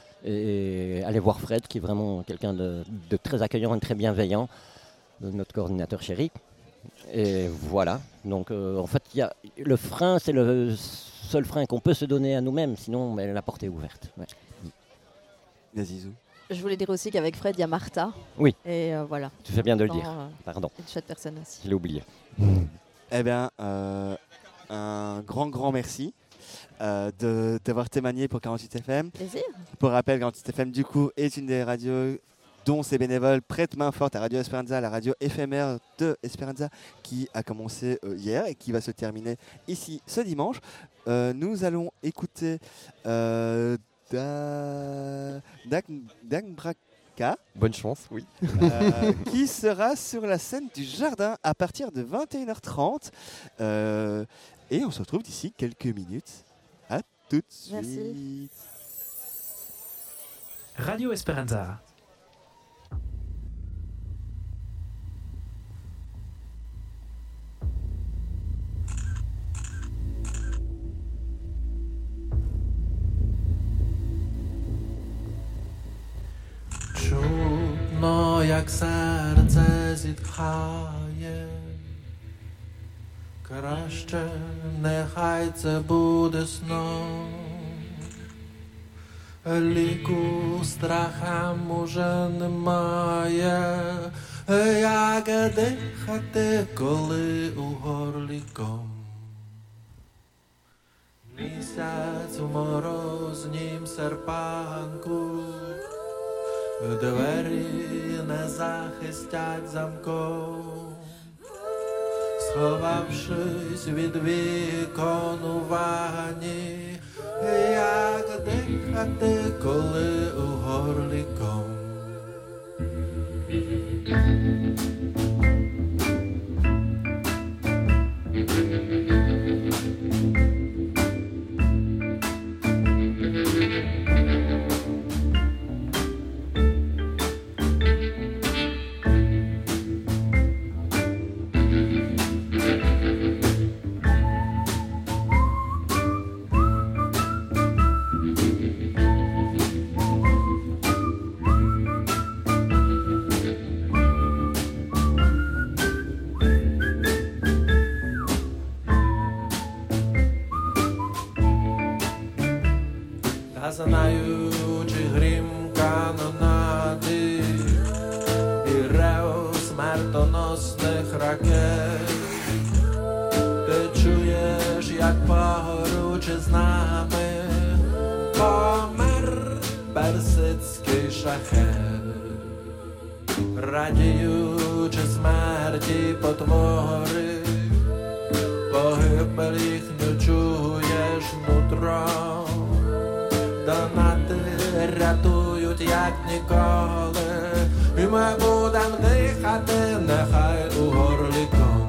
et aller voir Fred, qui est vraiment quelqu'un de, de très accueillant et très bienveillant, euh, notre coordinateur chéri. Et voilà, donc euh, en fait, il y a, le frein, c'est le seul frein qu'on peut se donner à nous-mêmes, sinon ben, la porte est ouverte. Ouais. Vas-y, Zou. Je voulais dire aussi qu'avec Fred, il y a Martha. Oui. Et euh, voilà. Tu fais bien de le Tant, dire, euh, pardon, une chouette personne aussi. je l'ai oublié. Eh bien, euh, un grand, grand merci euh, de- d'avoir témoigné pour quarante-huit F M. Plaisir. Pour rappel, quarante-huit F M, du coup, est une des radios dont ses bénévoles prêtent main forte à Radio Esperanza, la radio éphémère de Esperanza, qui a commencé euh, hier et qui va se terminer ici ce dimanche. Euh, nous allons écouter euh, Da- Dag- Dagbraka, Bonne chance, oui. euh, qui sera sur la scène du jardin à partir de vingt et une heures trente. Euh, et on se retrouve d'ici quelques minutes. À tout de suite. Merci. Radio Esperanza. Чутно, як серце зітхає, краще нехай це буде сном. Ліку страхам уже немає, як дихати, коли у горлі ком. Місяць у морознім серпанку, двері не захистять замком, сховавшись від вікон у ванні, як дихати, коли у горлі ком. Та знаючи грім канонади і рев смертоносних ракет, ти чуєш, як поруч із нами шахет. Радіючи смерті потвори, погибель їхню чуєш нутром. Донати рятують як ніколи, і ми будем дихати, нехай у горлі ком.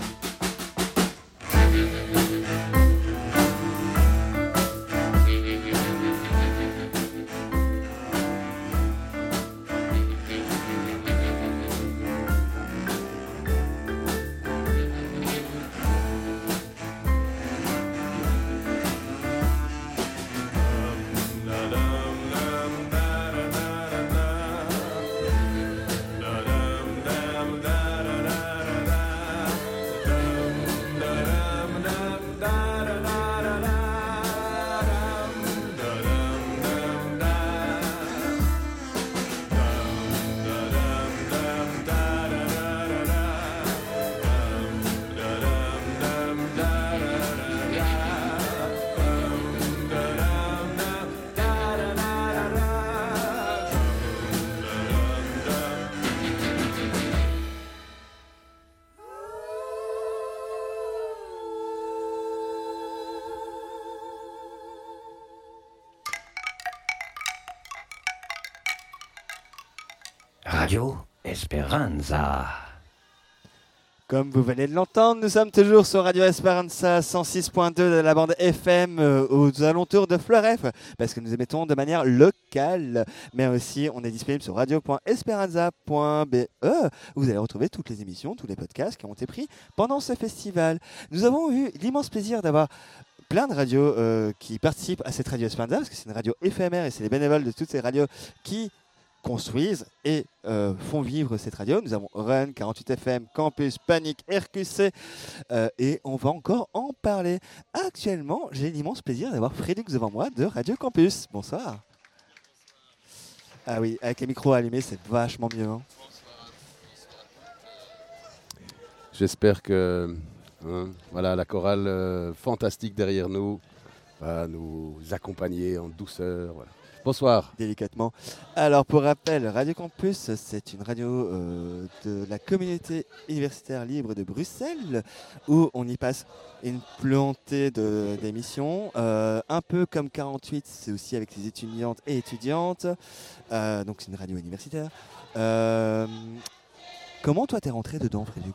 Radio Esperanza. Comme vous venez de l'entendre, nous sommes toujours sur Radio Esperanza cent six point deux de la bande F M euh, aux alentours de Fleuref, parce que nous émettons de manière locale, mais aussi on est disponible sur radio point esperanza point b e où vous allez retrouver toutes les émissions, tous les podcasts qui ont été pris pendant ce festival. Nous avons eu l'immense plaisir d'avoir plein de radios euh, qui participent à cette Radio Esperanza, parce que c'est une radio éphémère et c'est les bénévoles de toutes ces radios qui construisent et euh, font vivre cette radio. Nous avons Run, quarante-huit F M, Campus, Panic, R Q C euh, et on va encore en parler. Actuellement, j'ai l'immense plaisir d'avoir Frédéric devant moi de Radio Campus. Bonsoir. Ah oui, avec les micros allumés, c'est vachement mieux. Hein. J'espère que hein, voilà, la chorale euh, fantastique derrière nous va nous accompagner en douceur. Voilà. Bonsoir. Délicatement. Alors, pour rappel, Radio Campus, c'est une radio euh, de la communauté universitaire libre de Bruxelles, où on y passe une plantée de, d'émissions. Euh, un peu comme quarante-huit, c'est aussi avec les étudiantes et étudiantes. Euh, donc, c'est une radio universitaire. Euh, comment toi, t'es rentré dedans, Frédux ?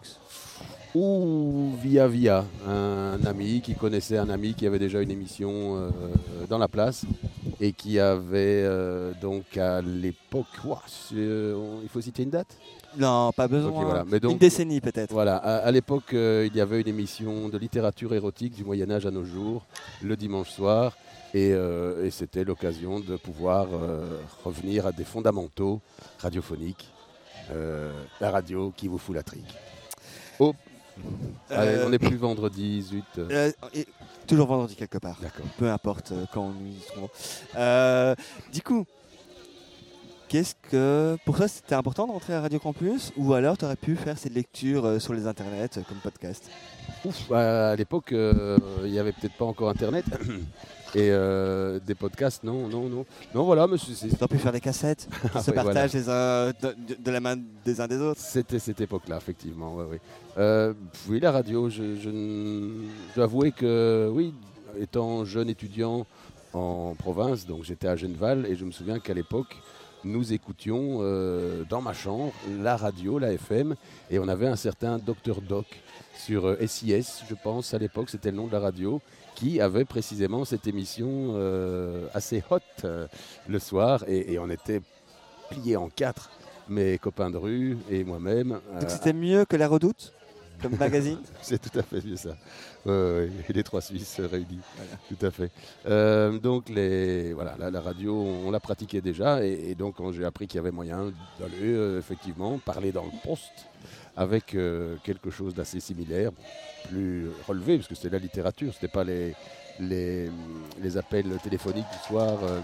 Ou via via, un ami qui connaissait un ami qui avait déjà une émission euh, dans la place et qui avait euh, donc à l'époque, ouah, euh, il faut citer une date ? Non, pas besoin. Okay, voilà. Mais donc, une décennie peut-être. Voilà, à, à l'époque, euh, il y avait une émission de littérature érotique du Moyen-Âge à nos jours, le dimanche soir, et, euh, et c'était l'occasion de pouvoir euh, revenir à des fondamentaux radiophoniques, euh, la radio qui vous fout la trique. Oh. Allez, Euh, on n'est plus vendredi, zut. Euh, et toujours vendredi quelque part. D'accord. Peu importe euh, quand nous y serons. Euh, du coup, qu'est-ce que pour toi c'était important de rentrer à Radio Campus ou alors tu aurais pu faire ces lectures euh, sur les internets euh, comme podcast ? Ouf, à l'époque, euh, il n'y avait peut-être pas encore Internet. Et euh, des podcasts, non, non, non. Non, voilà, monsieur. Tu aurais pu faire des cassettes qui Ah se oui, partagent voilà. les uns de, de- de la main des uns des autres. C'était cette époque-là, effectivement. Ouais, ouais. Euh, oui, la radio, je, je, n- je dois avouer que, oui, étant jeune étudiant en province, donc j'étais à Genneval, et je me souviens qu'à l'époque, nous écoutions euh, dans ma chambre la radio, la F M, et on avait un certain docteur Doc sur euh, S I S, je pense, à l'époque, c'était le nom de la radio, qui avait précisément cette émission euh, assez hot euh, le soir, et, et on était pliés en quatre, mes copains de rue et moi-même. Donc euh, c'était mieux que La Redoute comme magazine. C'est tout à fait mieux ça. Ouais, ouais, et les trois Suisses réunis. Voilà. Tout à fait. Euh, donc les, voilà, la, la radio, on la pratiquait déjà. Et, et donc quand j'ai appris qu'il y avait moyen d'aller euh, effectivement parler dans le poste avec euh, quelque chose d'assez similaire, plus relevé, parce que c'était la littérature, c'était pas les, les, les appels téléphoniques du soir. Euh.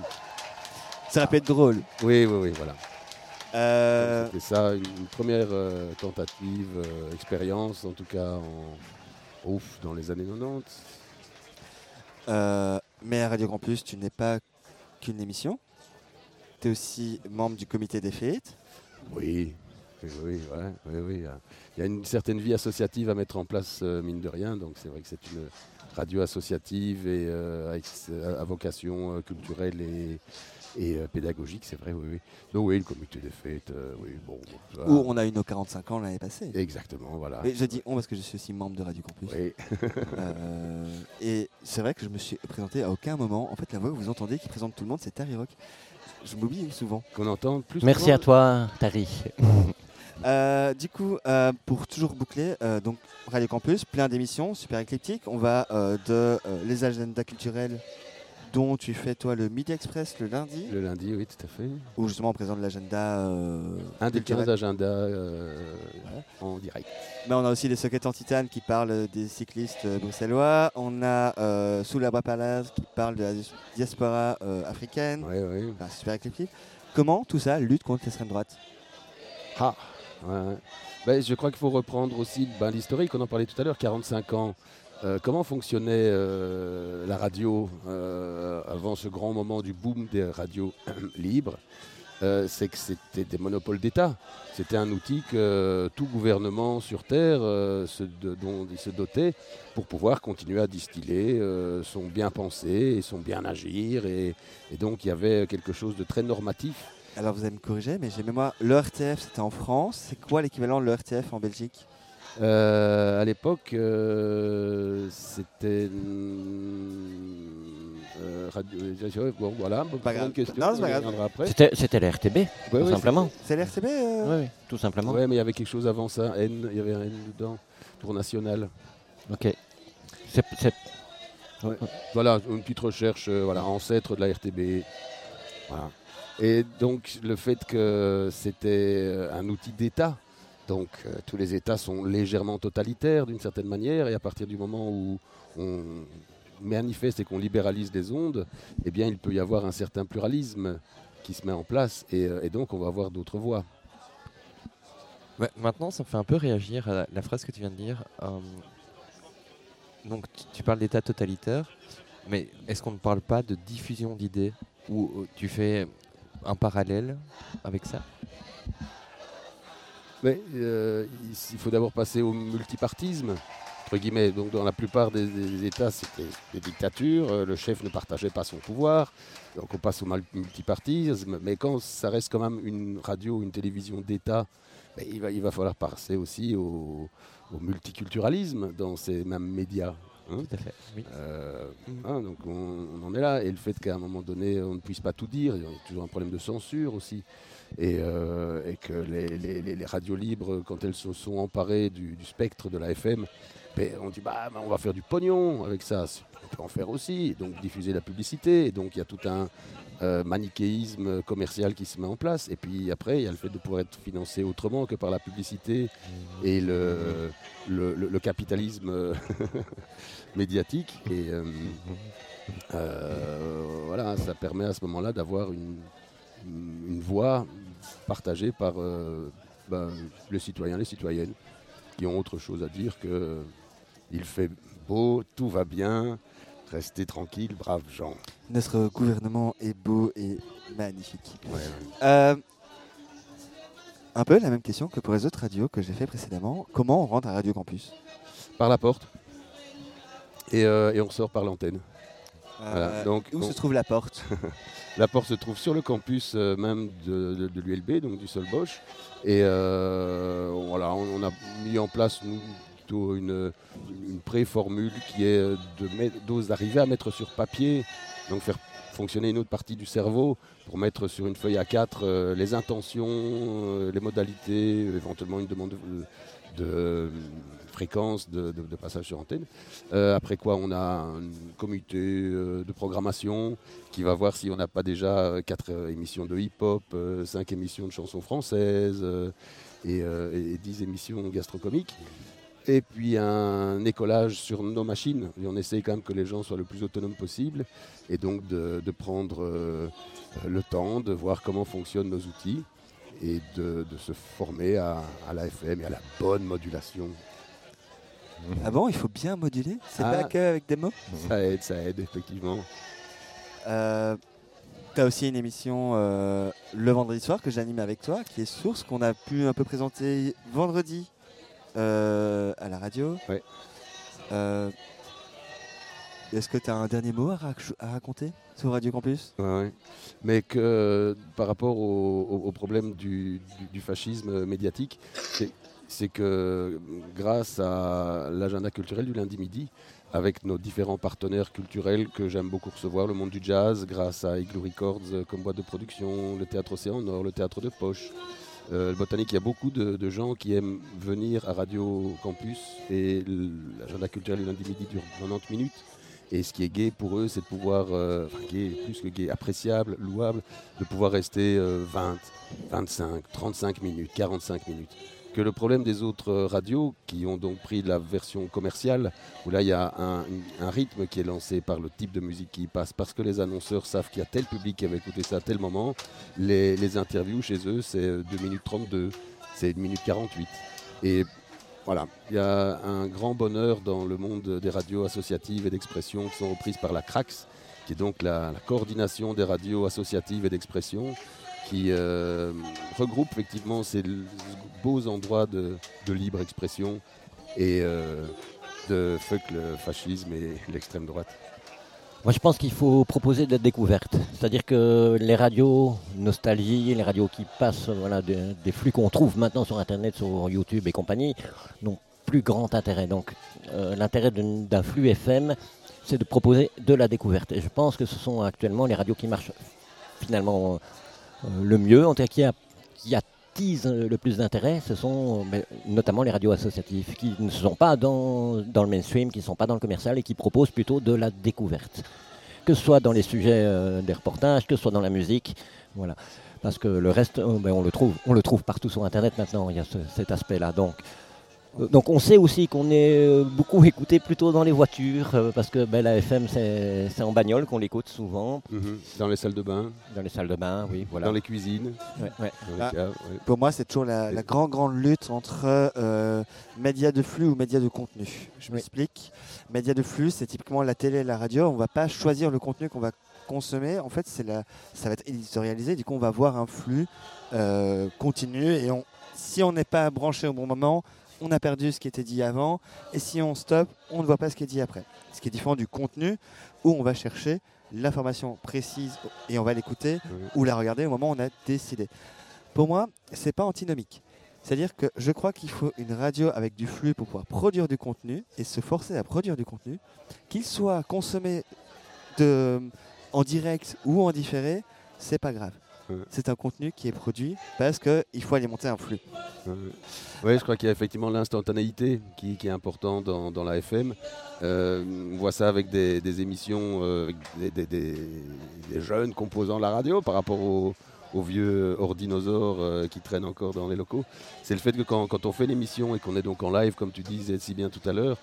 Ça aurait pu être drôle. Oui, oui, oui, voilà. Euh... C'était ça, une, une première euh, tentative, euh, expérience, en tout cas en, ouf, dans les années quatre-vingt-dix. Euh, mais à Radio Campus, tu n'es pas qu'une émission. Tu es aussi membre du comité des fêtes. Oui, oui, oui, ouais, oui, oui. Il y a une certaine vie associative à mettre en place, euh, mine de rien. Donc c'est vrai que c'est une radio associative et euh, avec, à vocation euh, culturelle et, et euh, pédagogique, c'est vrai, oui, oui. Donc oui, le comité des fêtes, euh, oui, bon. Ça... Où on a eu nos quarante-cinq ans l'année passée. Exactement, voilà. Et je dis on parce que je suis aussi membre de Radio Campus. Oui. euh, et c'est vrai que je me suis présenté à aucun moment. En fait, la voix que vous entendez qui présente tout le monde, c'est Tari Rock. Je m'oublie souvent. Qu'on entend plus Merci souvent. à toi, Tari. Euh, du coup, euh, pour toujours boucler, euh, donc Radio Campus, plein d'émissions, super éclectiques. On va euh, de euh, les agendas culturels dont tu fais toi le Midi Express le lundi. Le lundi, oui, tout à fait. Où justement on présente l'agenda. Euh, Un des culturel. quinze agendas euh, ouais. en direct. Mais on a aussi les Sockets en titane qui parlent des cyclistes bruxellois. On a euh, Sous la Palace qui parle de la diaspora euh, africaine. Ouais, ouais. Enfin, super éclectique. Comment tout ça lutte contre l'extrême droite? Ah ouais. Ben, je crois qu'il faut reprendre aussi ben, l'historique, on en parlait tout à l'heure, quarante-cinq ans. Euh, comment fonctionnait euh, la radio euh, avant ce grand moment du boom des radios libres? euh, C'est que c'était des monopoles d'État. C'était un outil que euh, tout gouvernement sur Terre euh, se de, dont il se dotait pour pouvoir continuer à distiller euh, son bien penser et son bien agir. Et, et donc il y avait quelque chose de très normatif. Alors vous allez me corriger, mais j'ai mémoire, l'E R T F c'était en France. C'est quoi l'équivalent de l'E R T F en Belgique? Euh, à l'époque, euh, c'était. Euh, radio, bon, voilà, pas grave. Question, non, c'est pas grave. Après. C'était, c'était la R T B, ouais, tout ouais, simplement. C'est l'R T B euh... Oui, oui, tout simplement. Oui, mais il y avait quelque chose avant ça. N, il y avait un N dedans pour national. Ok. C'est, c'est... Ouais. Voilà, une petite recherche, euh, voilà, ancêtre de la R T B. Voilà. Et donc, le fait que c'était un outil d'État. Donc euh, tous les États sont légèrement totalitaires d'une certaine manière, et à partir du moment où on manifeste et qu'on libéralise les ondes, eh bien il peut y avoir un certain pluralisme qui se met en place, et, euh, et donc on va avoir d'autres voix. Ouais, maintenant, ça me fait un peu réagir à la, la phrase que tu viens de dire. Euh, donc tu, tu parles d'État totalitaire, mais est-ce qu'on ne parle pas de diffusion d'idées, ou euh, tu fais un parallèle avec ça? Mais euh, il faut d'abord passer au multipartisme, entre guillemets. Donc dans la plupart des, des États, c'était des dictatures, euh, le chef ne partageait pas son pouvoir, donc on passe au multipartisme. Mais quand ça reste quand même une radio, une télévision d'État, ben, il, va, il va falloir passer aussi au, au multiculturalisme dans ces mêmes médias. Hein. Tout à fait, oui. Euh, mmh. hein, donc on, on en est là, et le fait qu'à un moment donné, on ne puisse pas tout dire, il y a toujours un problème de censure aussi. Et, euh, et que les, les, les radios libres, quand elles se sont emparées du, du spectre de la F M, ben on dit bah, bah on va faire du pognon avec ça, on peut en faire aussi, donc diffuser la publicité, et donc il y a tout un euh, manichéisme commercial qui se met en place, et puis après il y a le fait de pouvoir être financé autrement que par la publicité et le, le, le, le capitalisme médiatique, et euh, euh, voilà, ça permet à ce moment-là d'avoir une une voix partagée par euh, ben, les citoyens, les citoyennes, qui ont autre chose à dire que euh, il fait beau, tout va bien, restez tranquilles, braves gens. Notre gouvernement est beau et magnifique. Ouais, ouais. Euh, un peu la même question que pour les autres radios que j'ai fait précédemment. Comment on rentre à Radio Campus? Par la porte, et, euh, et on sort par l'antenne. Euh, Voilà. Donc, où on... se trouve la porte? La porte se trouve sur le campus euh, même de, de, de l'U L B, donc du Solbosch. Et euh, voilà, on, on a mis en place nous, plutôt une, une pré-formule qui est de d'arriver à mettre sur papier, donc faire fonctionner une autre partie du cerveau pour mettre sur une feuille A quatre euh, les intentions, euh, les modalités, éventuellement une demande de, de fréquence de, de, de passage sur antenne. Euh, après quoi, on a un comité euh, de programmation qui va voir si on n'a pas déjà quatre euh, émissions de hip-hop, euh, cinq émissions de chansons françaises euh, et, euh, et dix émissions gastrocomiques. Et puis un écolage sur nos machines. Et on essaye quand même que les gens soient le plus autonomes possible, et donc de, de prendre euh, le temps de voir comment fonctionnent nos outils et de, de se former à, à la F M et à la bonne modulation. Ah bon, il faut bien moduler? C'est ah, pas qu'avec des mots? Ça aide, ça aide, effectivement. Euh, tu as aussi une émission euh, le vendredi soir que j'anime avec toi, qui est Source, qu'on a pu un peu présenter vendredi euh, à la radio. Ouais. Euh, est-ce que tu as un dernier mot à, rac- à raconter sur Radio Campus ? Ouais, ouais. Mais que euh, par rapport au, au- au problème du, du- du fascisme médiatique, c'est, c'est que grâce à l'agenda culturel du lundi midi, avec nos différents partenaires culturels que j'aime beaucoup recevoir, le monde du jazz, grâce à Igloo Records euh, comme boîte de production, le Théâtre Océan Nord, le Théâtre de Poche, euh, le Botanique, il y a beaucoup de, de gens qui aiment venir à Radio Campus et l'agenda culturel du lundi midi dure quatre-vingt-dix minutes. Et ce qui est gai pour eux, c'est de pouvoir, euh, enfin gai, plus que gai, appréciable, louable, de pouvoir rester euh, vingt, vingt-cinq, trente-cinq minutes, quarante-cinq minutes. Que le problème des autres euh, radios, qui ont donc pris la version commerciale, où là il y a un, un rythme qui est lancé par le type de musique qui y passe, parce que les annonceurs savent qu'il y a tel public qui va écouter ça à tel moment, les, les interviews chez eux c'est deux minutes trente-deux, c'est une minute quarante-huit. Et voilà, il y a un grand bonheur dans le monde des radios associatives et d'expression qui sont reprises par la C R A X, qui est donc la, la coordination des radios associatives et d'expression, qui euh, regroupe effectivement ces beaux endroits de, de libre expression et euh, de fuck le fascisme et l'extrême droite. Moi, je pense qu'il faut proposer des découvertes. C'est-à-dire que les radios nostalgie, les radios qui passent, voilà, des, des flux qu'on trouve maintenant sur Internet, sur YouTube et compagnie, n'ont plus grand intérêt. Donc, euh, l'intérêt d'un, d'un flux F M, c'est de proposer de la découverte. Et je pense que ce sont actuellement les radios qui marchent finalement euh, le mieux, en tout cas qui, a, qui attisent le plus d'intérêt. Ce sont mais, notamment les radios associatives qui ne sont pas dans, dans le mainstream, qui ne sont pas dans le commercial et qui proposent plutôt de la découverte. Que ce soit dans les sujets euh, des reportages, que ce soit dans la musique, voilà. Parce que le reste, euh, ben, on le trouve, on le trouve partout sur Internet maintenant. Il y a ce, cet aspect-là. Donc, euh, donc, on sait aussi qu'on est euh, beaucoup écouté plutôt dans les voitures, euh, parce que ben, la F M, c'est, c'est en bagnole qu'on l'écoute souvent. Mm-hmm. Dans les salles de bain. Dans les salles de bain, oui, voilà. Dans les cuisines. Ouais, ouais. Dans les Ah, caves, ouais. Pour moi, c'est toujours la, la grande, grande lutte entre euh, médias de flux ou médias de contenu. Je Oui. m'explique. Médias de flux, c'est typiquement la télé et la radio. On ne va pas choisir le contenu qu'on va consommer. En fait, c'est la, ça va être éditorialisé. Du coup, on va voir un flux euh, continu. Et on, si on n'est pas branché au bon moment, on a perdu ce qui était dit avant. Et si on stoppe, on ne voit pas ce qui est dit après. Ce qui est différent du contenu où on va chercher l'information précise et on va l'écouter Oui. ou la regarder au moment où on a décidé. Pour moi, c'est pas antinomique. C'est-à-dire que je crois qu'il faut une radio avec du flux pour pouvoir produire du contenu et se forcer à produire du contenu, qu'il soit consommé de, en direct ou en différé, c'est pas grave. Ouais. C'est un contenu qui est produit parce qu'il faut alimenter un flux. Oui, ouais, je crois qu'il y a effectivement l'instantanéité qui, qui est important dans, dans la F M. Euh, on voit ça avec des, des émissions, euh, avec des, des, des, des jeunes composants de la radio par rapport aux, aux vieux ordinosaures euh, qui traînent encore dans les locaux. C'est le fait que quand, quand on fait l'émission et qu'on est donc en live, comme tu disais si bien tout à l'heure,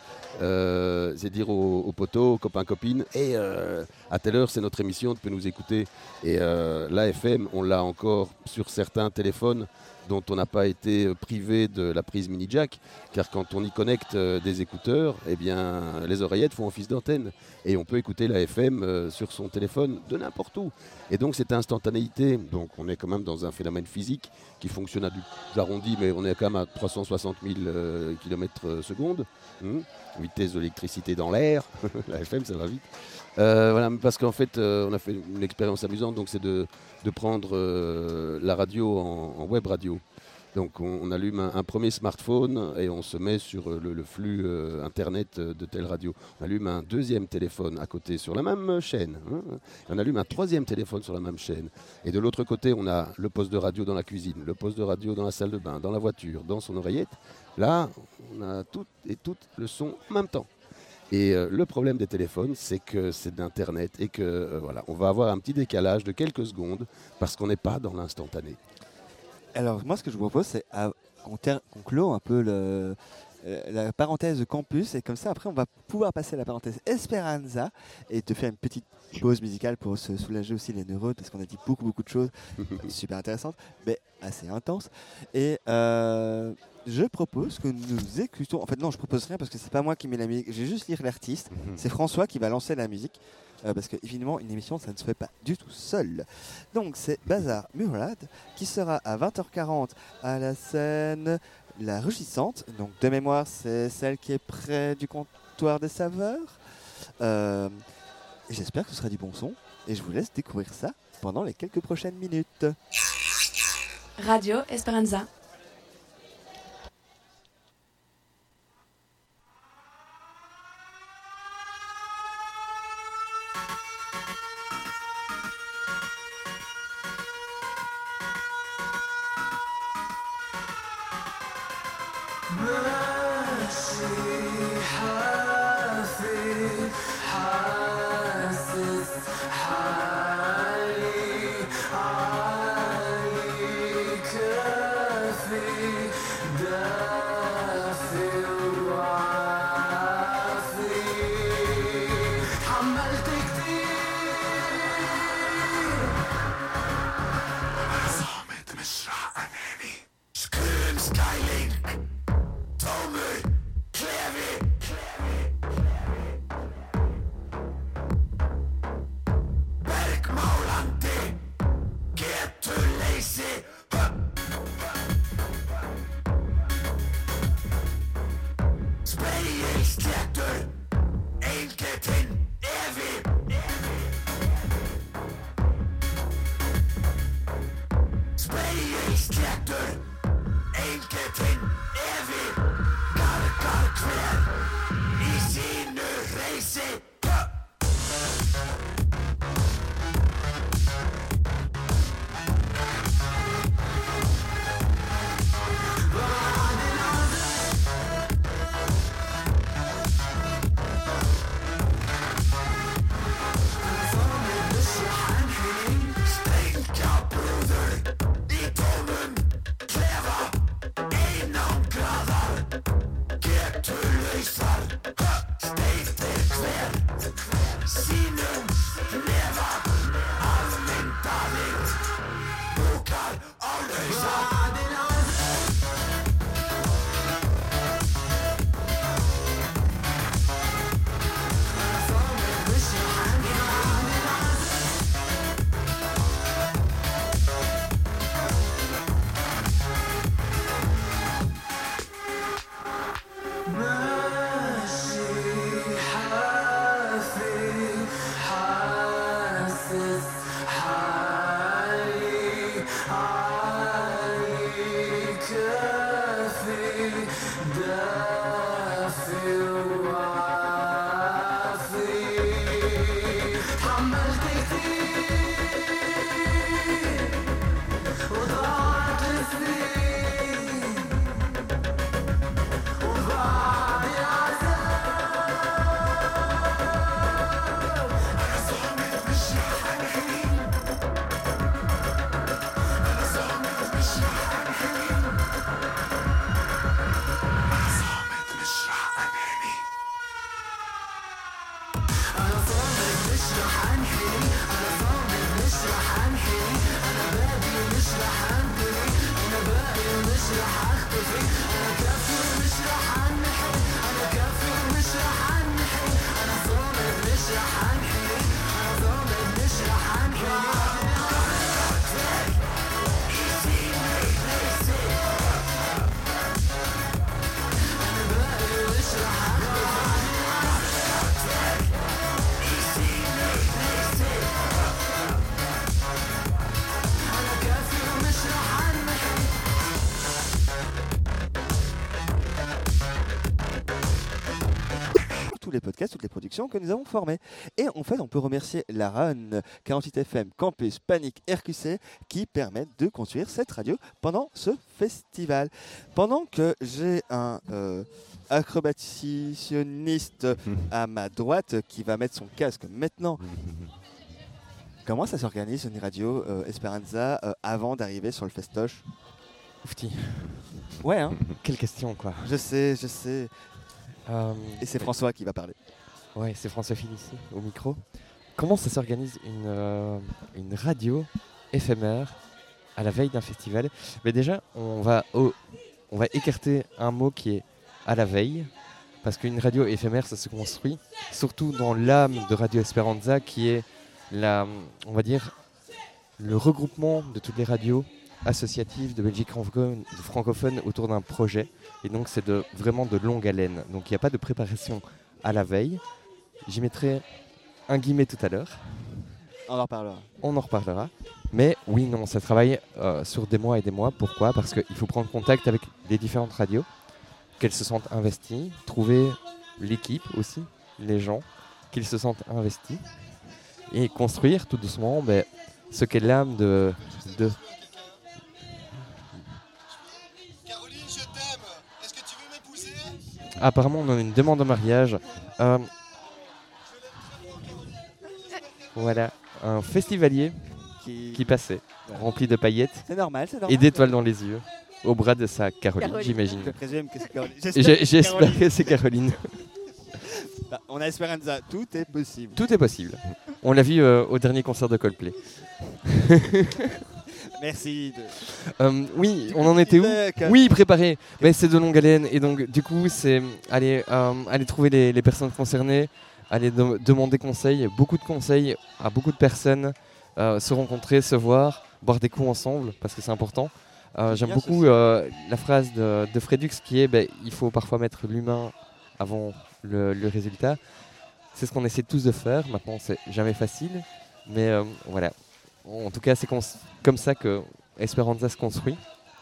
euh, c'est dire aux, aux potos, aux copains, copines, et euh, à telle heure c'est notre émission, tu peux nous écouter. Et euh, la F M, on l'a encore sur certains téléphones dont on n'a pas été privé de la prise mini jack, car quand on y connecte euh, des écouteurs, eh bien, les oreillettes font office d'antenne et on peut écouter la F M euh, sur son téléphone de n'importe où. Et donc cette instantanéité, donc on est quand même dans un phénomène physique qui fonctionne à du j'arrondis, mais on est quand même à trois cent soixante mille euh, kilomètres secondes, hum, vitesse de l'électricité dans l'air, la F M ça va vite. Euh, voilà, parce qu'en fait, euh, on a fait une expérience amusante, donc c'est de, de prendre euh, la radio en, en web radio. Donc on, on allume un, un premier smartphone et on se met sur le, le flux euh, internet de telle radio. On allume un deuxième téléphone à côté sur la même chaîne. Hein, on allume un troisième téléphone sur la même chaîne. Et de l'autre côté, on a le poste de radio dans la cuisine, le poste de radio dans la salle de bain, dans la voiture, dans son oreillette. Là, on a tout et tout le son en même temps. Et euh, le problème des téléphones, c'est que c'est d'Internet et que euh, voilà, on va avoir un petit décalage de quelques secondes parce qu'on n'est pas dans l'instantané. Alors moi, ce que je vous propose, c'est à- qu'on ter- qu'on clôt un peu le, euh, la parenthèse campus et comme ça, après, on va pouvoir passer à la parenthèse Esperanza et te faire une petite pause musicale pour se soulager aussi les neurones parce qu'on a dit beaucoup, beaucoup de choses super intéressantes, mais assez intenses. Et euh, je propose que nous écoutons. En fait, non, je propose rien parce que c'est pas moi qui mets la musique. Je vais juste lire l'artiste. C'est François qui va lancer la musique. euh, parce que évidemment une émission ça ne se fait pas du tout seul. Donc c'est Bazar Murad qui sera à vingt heures quarante à la scène La Rugissante. Donc de mémoire c'est celle qui est près du comptoir des saveurs. Euh, et j'espère que ce sera du bon son et je vous laisse découvrir ça pendant les quelques prochaines minutes. Radio Esperanza. Les podcasts, toutes les productions que nous avons formées. Et en fait, on peut remercier la R A N, quarante-huit F M, Campus, Panic, R Q C, qui permettent de construire cette radio pendant ce festival. Pendant que j'ai un euh, acrobatitionniste à ma droite qui va mettre son casque maintenant. Comment ça s'organise une radio euh, Esperanza euh, avant d'arriver sur le festoche? Oufti. Ouais, hein. Quelle question, quoi. Je sais, je sais. Euh, Et c'est François qui va parler. Ouais, c'est François Félicie au micro. Comment ça s'organise une, euh, une radio éphémère à la veille d'un festival? Mais déjà, on va, oh, on va écarter un mot qui est à la veille. parce qu'une radio éphémère, ça se construit, surtout dans l'âme de Radio Esperanza, qui est, la, on va dire, le regroupement de toutes les radios associatives de Belgique francophone, francophone autour d'un projet. Et donc, c'est de, vraiment de longue haleine. Donc, il n'y a pas de préparation à la veille. J'y mettrai un guillemet tout à l'heure. On en reparlera. On en reparlera. Mais oui, non, ça travaille euh, sur des mois et des mois. Pourquoi ? Parce qu'il faut prendre contact avec les différentes radios, qu'elles se sentent investies, trouver l'équipe aussi, les gens, qu'ils se sentent investis, et construire tout doucement ben, ce qu'est l'âme de... de Caroline, je t'aime. Est-ce que tu veux m'épouser ? Apparemment, on a une demande en mariage. Euh, voilà, un festivalier qui, qui passait, ouais. Rempli de paillettes. C'est normal, c'est normal. Et d'étoiles dans les yeux, au bras de sa Caroline, Caroline. J'imagine. Je présume que c'est Caroline. J'espère, J'espère que c'est Caroline. Bah, on a Esperanza, tout est possible. Tout est possible. On l'a vu euh, au dernier concert de Coldplay. Merci. De... Euh, oui, on en était où ? Oui, préparé. Mais c'est de longue haleine. Et donc, du coup, c'est aller, euh, aller trouver les, les personnes concernées, aller de- demander conseil, beaucoup de conseils à beaucoup de personnes, euh, se rencontrer, se voir, boire des coups ensemble, parce que c'est important. Euh, j'aime beaucoup euh, la phrase de, de Fredux qui est bah, il faut parfois mettre l'humain avant le, le résultat. C'est ce qu'on essaie tous de faire. Maintenant, c'est jamais facile. Mais euh, voilà. En tout cas, c'est cons- comme ça que Esperanza se construit.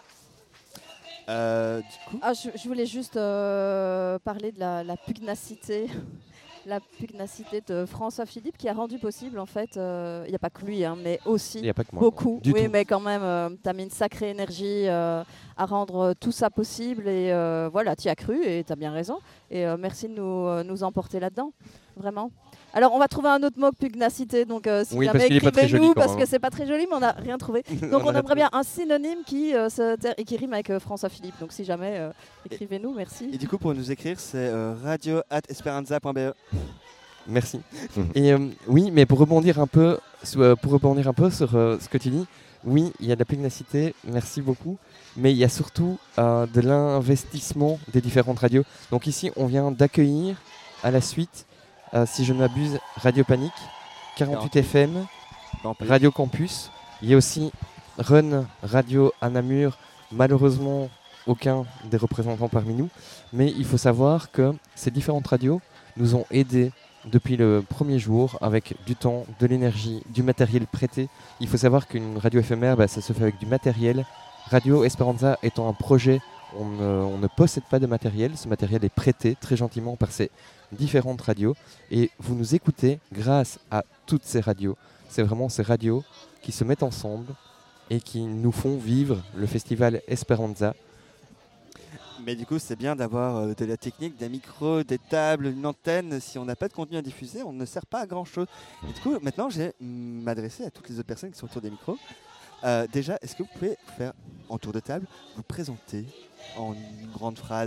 Euh, du coup ah, je, je voulais juste euh, parler de la, la pugnacité. La pugnacité de François Philippe qui a rendu possible, en fait, il euh, n'y a pas que lui, hein, mais aussi y a pas que moi, beaucoup. du oui, tout. mais quand même, euh, tu as mis une sacrée énergie euh, à rendre tout ça possible. Et euh, voilà, tu y as cru et tu as bien raison. Et euh, merci de nous, euh, nous emporter là-dedans, vraiment. Alors, on va trouver un autre mot que pugnacité. Donc, euh, si Oui, jamais parce qu'il est pas très écrivez-nous, joli quand parce même. que c'est pas très joli, mais on n'a rien trouvé. Donc, On on a aimerait trouvé. bien un synonyme qui, euh, se ter- et qui rime avec euh, François Philippe. Donc, si jamais, euh, écrivez-nous, merci. Et du coup, pour nous écrire, c'est euh, radio arobase esperanza point b e. Merci. Et euh, oui, mais pour rebondir un peu, sur, euh, pour rebondir un peu sur euh, ce que tu dis, oui, il y a de la pugnacité, merci beaucoup, mais il y a surtout euh, de l'investissement des différentes radios. Donc ici, on vient d'accueillir à la suite, euh, si je ne m'abuse, Radio Panique, quarante-huit F M, Campus. Radio Campus. Il y a aussi Run Radio à Namur, malheureusement aucun des représentants parmi nous, mais il faut savoir que ces différentes radios nous ont aidés depuis le premier jour avec du temps, de l'énergie, du matériel prêté. Il faut savoir qu'une radio éphémère, bah, ça se fait avec du matériel. Radio Esperanza étant un projet, on ne, on ne possède pas de matériel. Ce matériel est prêté très gentiment par ces différentes radios. Et vous nous écoutez grâce à toutes ces radios. C'est vraiment ces radios qui se mettent ensemble et qui nous font vivre le festival Esperanza. Mais du coup, c'est bien d'avoir euh, de la technique, des micros, des tables, une antenne. Si on n'a pas de contenu à diffuser, on ne sert pas à grand-chose. Et du coup, maintenant, je vais m'adresser à toutes les autres personnes qui sont autour des micros. Euh, déjà, est-ce que vous pouvez faire, en tour de table, vous présenter en une grande phrase ?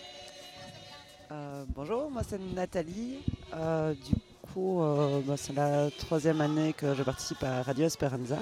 Euh, bonjour, moi c'est Nathalie. Euh, du coup, euh, bah, c'est la troisième année que je participe à Radio Esperanza.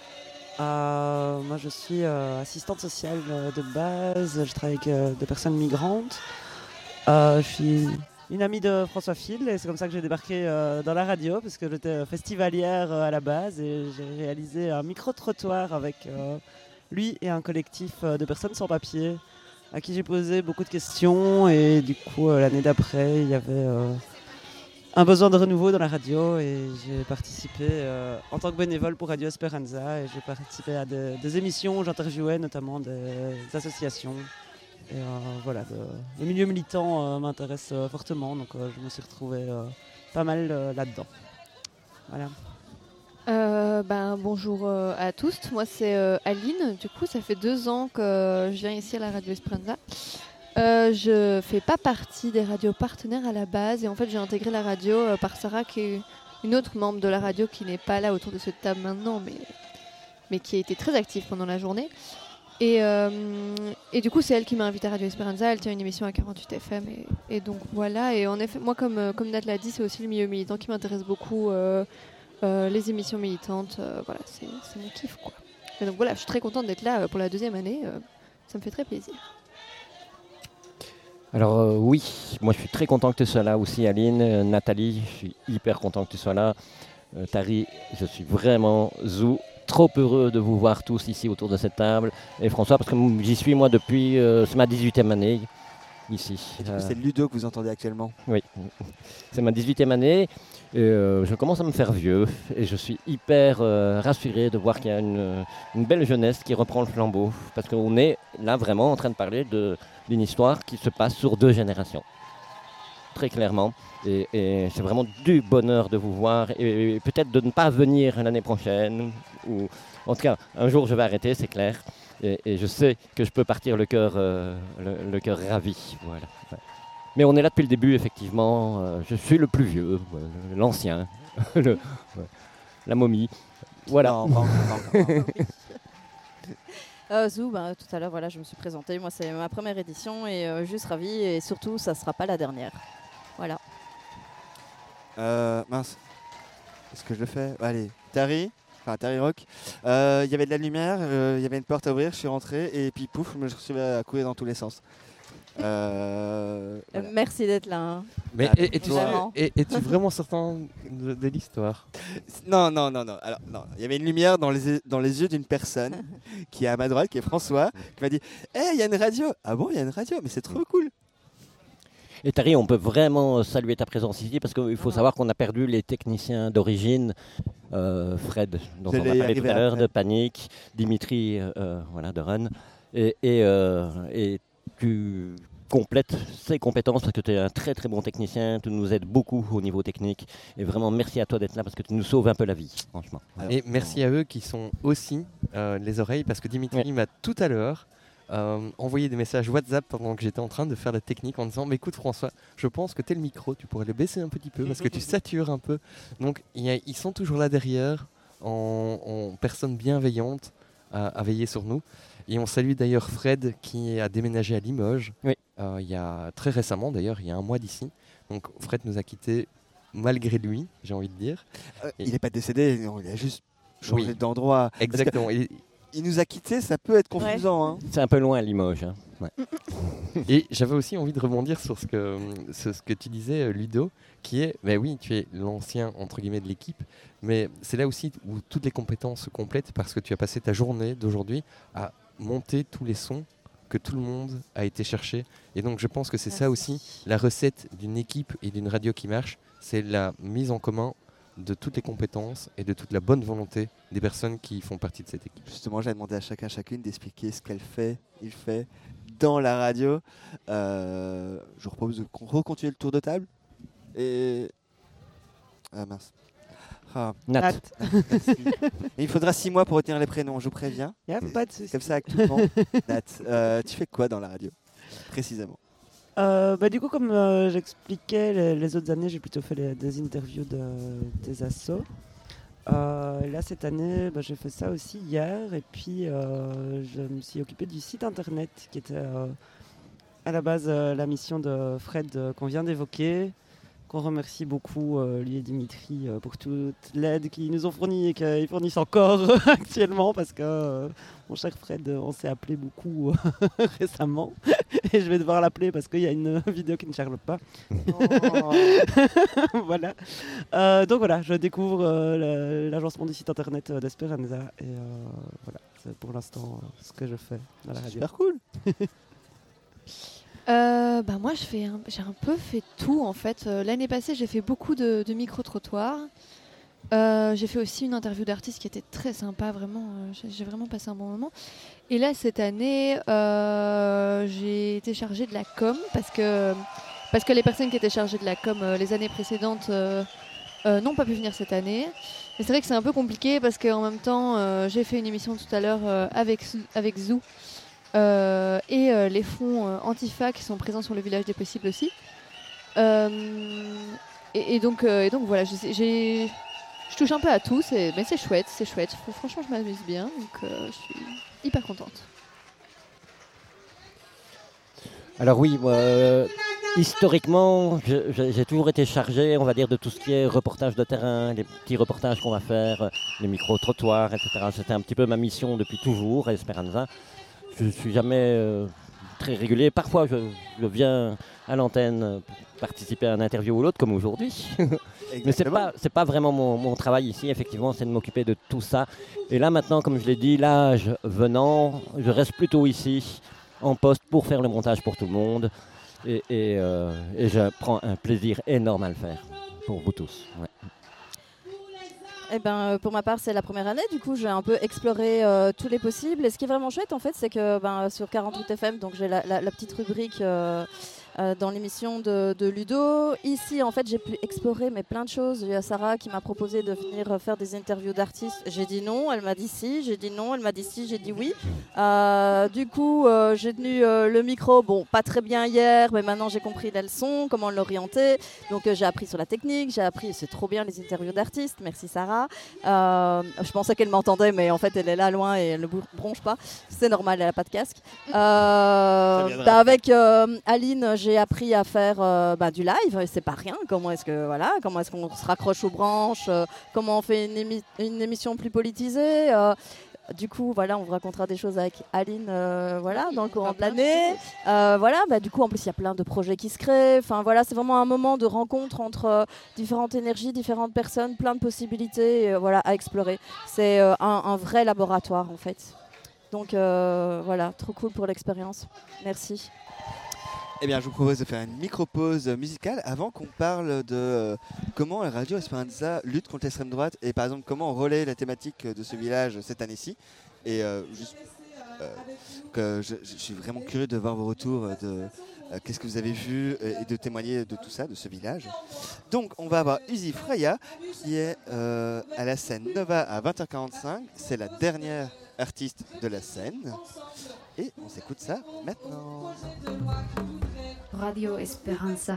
Euh, moi je suis euh, assistante sociale euh, de base, je travaille avec euh, des personnes migrantes. Euh, je suis une amie de François Phil et c'est comme ça que j'ai débarqué euh, dans la radio parce que j'étais festivalière euh, à la base et j'ai réalisé un micro-trottoir avec euh, lui et un collectif euh, de personnes sans papier à qui j'ai posé beaucoup de questions et du coup euh, l'année d'après il y avait euh, un besoin de renouveau dans la radio et j'ai participé euh, en tant que bénévole pour Radio Esperanza et j'ai participé à des, des émissions où j'interviewais notamment des, des associations et euh, voilà, de, le milieu militant euh, m'intéresse euh, fortement donc euh, je me suis retrouvée euh, pas mal euh, là-dedans. Voilà. Euh, ben, bonjour euh, à tous, moi c'est euh, Aline, du coup ça fait deux ans que je viens ici à la Radio Esperanza. Euh, je fais pas partie des radios partenaires à la base et en fait j'ai intégré la radio euh, par Sarah qui est une autre membre de la radio qui n'est pas là autour de cette table maintenant mais, mais qui a été très active pendant la journée et, euh, et du coup c'est elle qui m'a invité à Radio Esperanza, elle tient une émission à quarante-huit F M et, et donc voilà et en effet moi comme, comme Nat l'a dit c'est aussi le milieu militant qui m'intéresse beaucoup, euh, euh, les émissions militantes, euh, voilà c'est, c'est mon kiff quoi. Et donc voilà je suis très contente d'être là euh, pour la deuxième année, euh, ça me fait très plaisir. Alors euh, oui, moi je suis très content que tu sois là aussi, Aline. Euh, Nathalie, je suis hyper content que tu sois là. Euh, Tari, je suis vraiment zou, trop heureux de vous voir tous ici autour de cette table. Et François, parce que j'y suis moi depuis, euh, c'est ma dix-huitième année ici. Et du coup, Euh, c'est Ludo que vous entendez actuellement. Oui, c'est ma dix-huitième année. Et, euh, je commence à me faire vieux et je suis hyper euh, rassuré de voir qu'il y a une, une belle jeunesse qui reprend le flambeau. Parce qu'on est là vraiment en train de parler de, d'une histoire qui se passe sur deux générations. Très clairement. Et, et c'est vraiment du bonheur de vous voir et, et peut-être de ne pas venir l'année prochaine. Ou, en tout cas, un jour je vais arrêter, c'est clair. Et, et je sais que je peux partir le cœur, euh, le, le cœur ravi. Voilà. Ouais. Mais on est là depuis le début, effectivement. Euh, je suis le plus vieux, ouais, l'ancien, le, ouais, la momie. Voilà. Non, pas encore, pas encore. Euh, Zou, bah, tout à l'heure, voilà, je me suis présentée. Moi, c'est ma première édition et euh, juste ravie. Et surtout, ça ne sera pas la dernière. Voilà. Euh, mince. Est-ce que je le fais? Allez, Tari, enfin Tari Rock. Euh, Il y avait de la lumière, euh, il y avait une porte à ouvrir, je suis rentré et puis pouf, je me suis à courir dans tous les sens. Euh, voilà. Euh, merci d'être là. Hein. Mais Ah, et- et tu vraiment. es- et- es-tu vraiment certain de, de l'histoire? Non, non, non, non. Alors, non. Il y avait une lumière dans les, dans les yeux d'une personne qui est à ma droite, qui est François, qui m'a dit « Hey, il y a une radio !» Ah bon, il y a une radio, mais c'est trop cool. Et Tari, on peut vraiment saluer ta présence ici parce qu'il faut savoir qu'on a perdu les techniciens d'origine. Euh, Fred, dont Je on va l'ai parler tout arrivé à l'heure, après. de Panique, Dimitri, euh, voilà, de Run. Et, et, euh, et tu complètes ces compétences parce que tu es un très très bon technicien, tu nous aides beaucoup au niveau technique. Et vraiment, merci à toi d'être là parce que tu nous sauves un peu la vie, franchement. Et merci à eux qui sont aussi euh, les oreilles, parce que Dimitri m'a tout à l'heure euh, envoyé des messages WhatsApp pendant que j'étais en train de faire la technique en disant « Mais écoute François, je pense que tel micro, tu pourrais le baisser un petit peu parce que tu satures un peu. » Donc il y a- ils sont toujours là derrière, en, en personnes bienveillantes à, à veiller sur nous. Et on salue d'ailleurs Fred qui a déménagé à Limoges, Oui. euh, il y a très récemment d'ailleurs, il y a un mois d'ici. Donc Fred nous a quittés malgré lui, j'ai envie de dire. Euh, Et- il n'est pas décédé, non, il a juste changé Oui. d'endroit. Parce que Exactement. Il- Il nous a quittés, ça peut être confusant. Hein. C'est un peu loin à Limoges. Hein. Ouais. Et j'avais aussi envie de rebondir sur ce que, ce, ce que tu disais, euh, Ludo, qui est, ben oui, tu es l'ancien, entre guillemets, de l'équipe, mais c'est là aussi où toutes les compétences se complètent parce que tu as passé ta journée d'aujourd'hui à monter tous les sons que tout le monde a été chercher. Et donc je pense que c'est ça aussi, la recette d'une équipe et d'une radio qui marche, c'est la mise en commun de toutes les compétences et de toute la bonne volonté des personnes qui font partie de cette équipe. Justement, j'ai demandé à chacun, chacune d'expliquer ce qu'elle fait, il fait dans la radio. Euh, je vous propose de con- recontinuer le tour de table. Et. Ah mince. Ah. Nat. Nat. Merci. Et il faudra six mois pour retenir les prénoms, je vous préviens. Y a pas de souci. Comme ça, actuellement. Nat, euh, tu fais quoi dans la radio précisément? Euh, bah, du coup, comme euh, j'expliquais, les, les autres années, j'ai plutôt fait les- des interviews de, des assos. Euh, là, cette année, bah, j'ai fait ça aussi hier. Et puis, euh, je me suis occupée du site internet qui était euh, à la base euh, la mission de Fred euh, qu'on vient d'évoquer. Qu'on remercie beaucoup, euh, lui et Dimitri, euh, pour toute l'aide qu'ils nous ont fournie et qu'ils fournissent encore actuellement. Parce que, euh, mon cher Fred, euh, on s'est appelé beaucoup euh, récemment. Et je vais devoir l'appeler parce qu'il y a une vidéo qui ne charge pas. Voilà. Euh, donc voilà, je découvre euh, le- l'agencement du site internet euh, d'Esperanza. Et euh, voilà, c'est pour l'instant euh, ce que je fais dans la radio. Super cool. Euh, bah moi, je fais un- j'ai un peu fait tout en fait. Euh, L'année passée, j'ai fait beaucoup de, de micro-trottoirs. Euh, j'ai fait aussi une interview d'artiste qui était très sympa, vraiment. euh, j'ai- j'ai vraiment passé un bon moment. Et là, cette année, euh, j'ai été chargée de la com parce que, parce que les personnes qui étaient chargées de la com euh, les années précédentes euh, euh, n'ont pas pu venir cette année. Et c'est vrai que c'est un peu compliqué parce qu'en même temps, euh, j'ai fait une émission tout à l'heure euh, avec, Zou- avec Zou. Euh, et euh, les fonds euh, Antifa qui sont présents sur le village des possibles aussi. Euh, et, et donc, euh, et donc voilà, je, sais- j'ai, je touche un peu à tout, c'est- mais c'est chouette, c'est chouette. Fr- Franchement, je m'amuse bien, donc euh, je suis hyper contente. Alors oui, moi, euh, historiquement, je- je- j'ai toujours été chargé, on va dire, de tout ce qui est reportage de terrain, les petits reportages qu'on va faire, euh, les micro-trottoirs, et cetera. C'était un petit peu ma mission depuis toujours à Esperanza. Je ne suis jamais euh, très régulier. Parfois, je, je viens à l'antenne pour participer à une interview ou l'autre, comme aujourd'hui. Mais c'est pas, c'est pas vraiment mon, mon travail ici, effectivement, c'est de m'occuper de tout ça. Et là, maintenant, comme je l'ai dit, l'âge venant, je reste plutôt ici, en poste, pour faire le montage pour tout le monde. Et, et, euh, et je prends un plaisir énorme à le faire, pour vous tous. Ouais. Eh ben, pour ma part, c'est la première année. Du coup, j'ai un peu exploré euh, tous les possibles. Et ce qui est vraiment chouette, en fait, c'est que ben, sur quarante-huit F M, donc j'ai la, la, la petite rubrique euh, euh, dans l'émission de, de Ludo. Ici, en fait, j'ai pu explorer mais plein de choses. Il y a Sarah qui m'a proposé de venir faire des interviews d'artistes. J'ai dit non, elle m'a dit si. J'ai dit non, elle m'a dit si. J'ai dit oui. Euh, du coup, euh, j'ai tenu euh, le micro. Bon, pas très bien hier, mais maintenant j'ai compris la leçon, comment l'orienter. Donc, euh, j'ai appris sur la technique. J'ai appris, c'est trop bien les interviews d'artistes. Merci Sarah. Euh, je pensais qu'elle m'entendait, mais en fait, elle est là loin et elle ne bronche pas. C'est normal, elle n'a pas de casque. Euh, bah, avec euh, Aline, j'ai appris à faire euh, bah, du live. Et c'est pas rien. Comment est-ce que voilà, comment est-ce qu'on se raccroche aux branches, euh, comment on fait une, émi- une émission plus politisée. Euh, Du coup, voilà, on vous racontera des choses avec Aline, euh, voilà, dans le courant de l'année. Euh, voilà, bah, du coup, en plus, il y a plein de projets qui se créent. Enfin, voilà, c'est vraiment un moment de rencontre entre euh, différentes énergies, différentes personnes, plein de possibilités, euh, voilà, à explorer. C'est euh, un, un vrai laboratoire, en fait. Donc, euh, voilà, trop cool pour l'expérience. Merci. Eh bien, je vous propose de faire une micro-pause musicale avant qu'on parle de euh, comment la Radio Esperanza lutte contre l'extrême droite et par exemple comment on relaie la thématique de ce village cette année-ci. Et euh, juste, euh, que je, je suis vraiment curieux de voir vos retours, de euh, qu'est-ce que vous avez vu et de témoigner de tout ça, de ce village. Donc, on va avoir Uzi Freya qui est euh, à la scène Nova à vingt heures quarante-cinq. C'est la dernière artiste de la scène. Et on s'écoute ça maintenant. Radio Esperanza.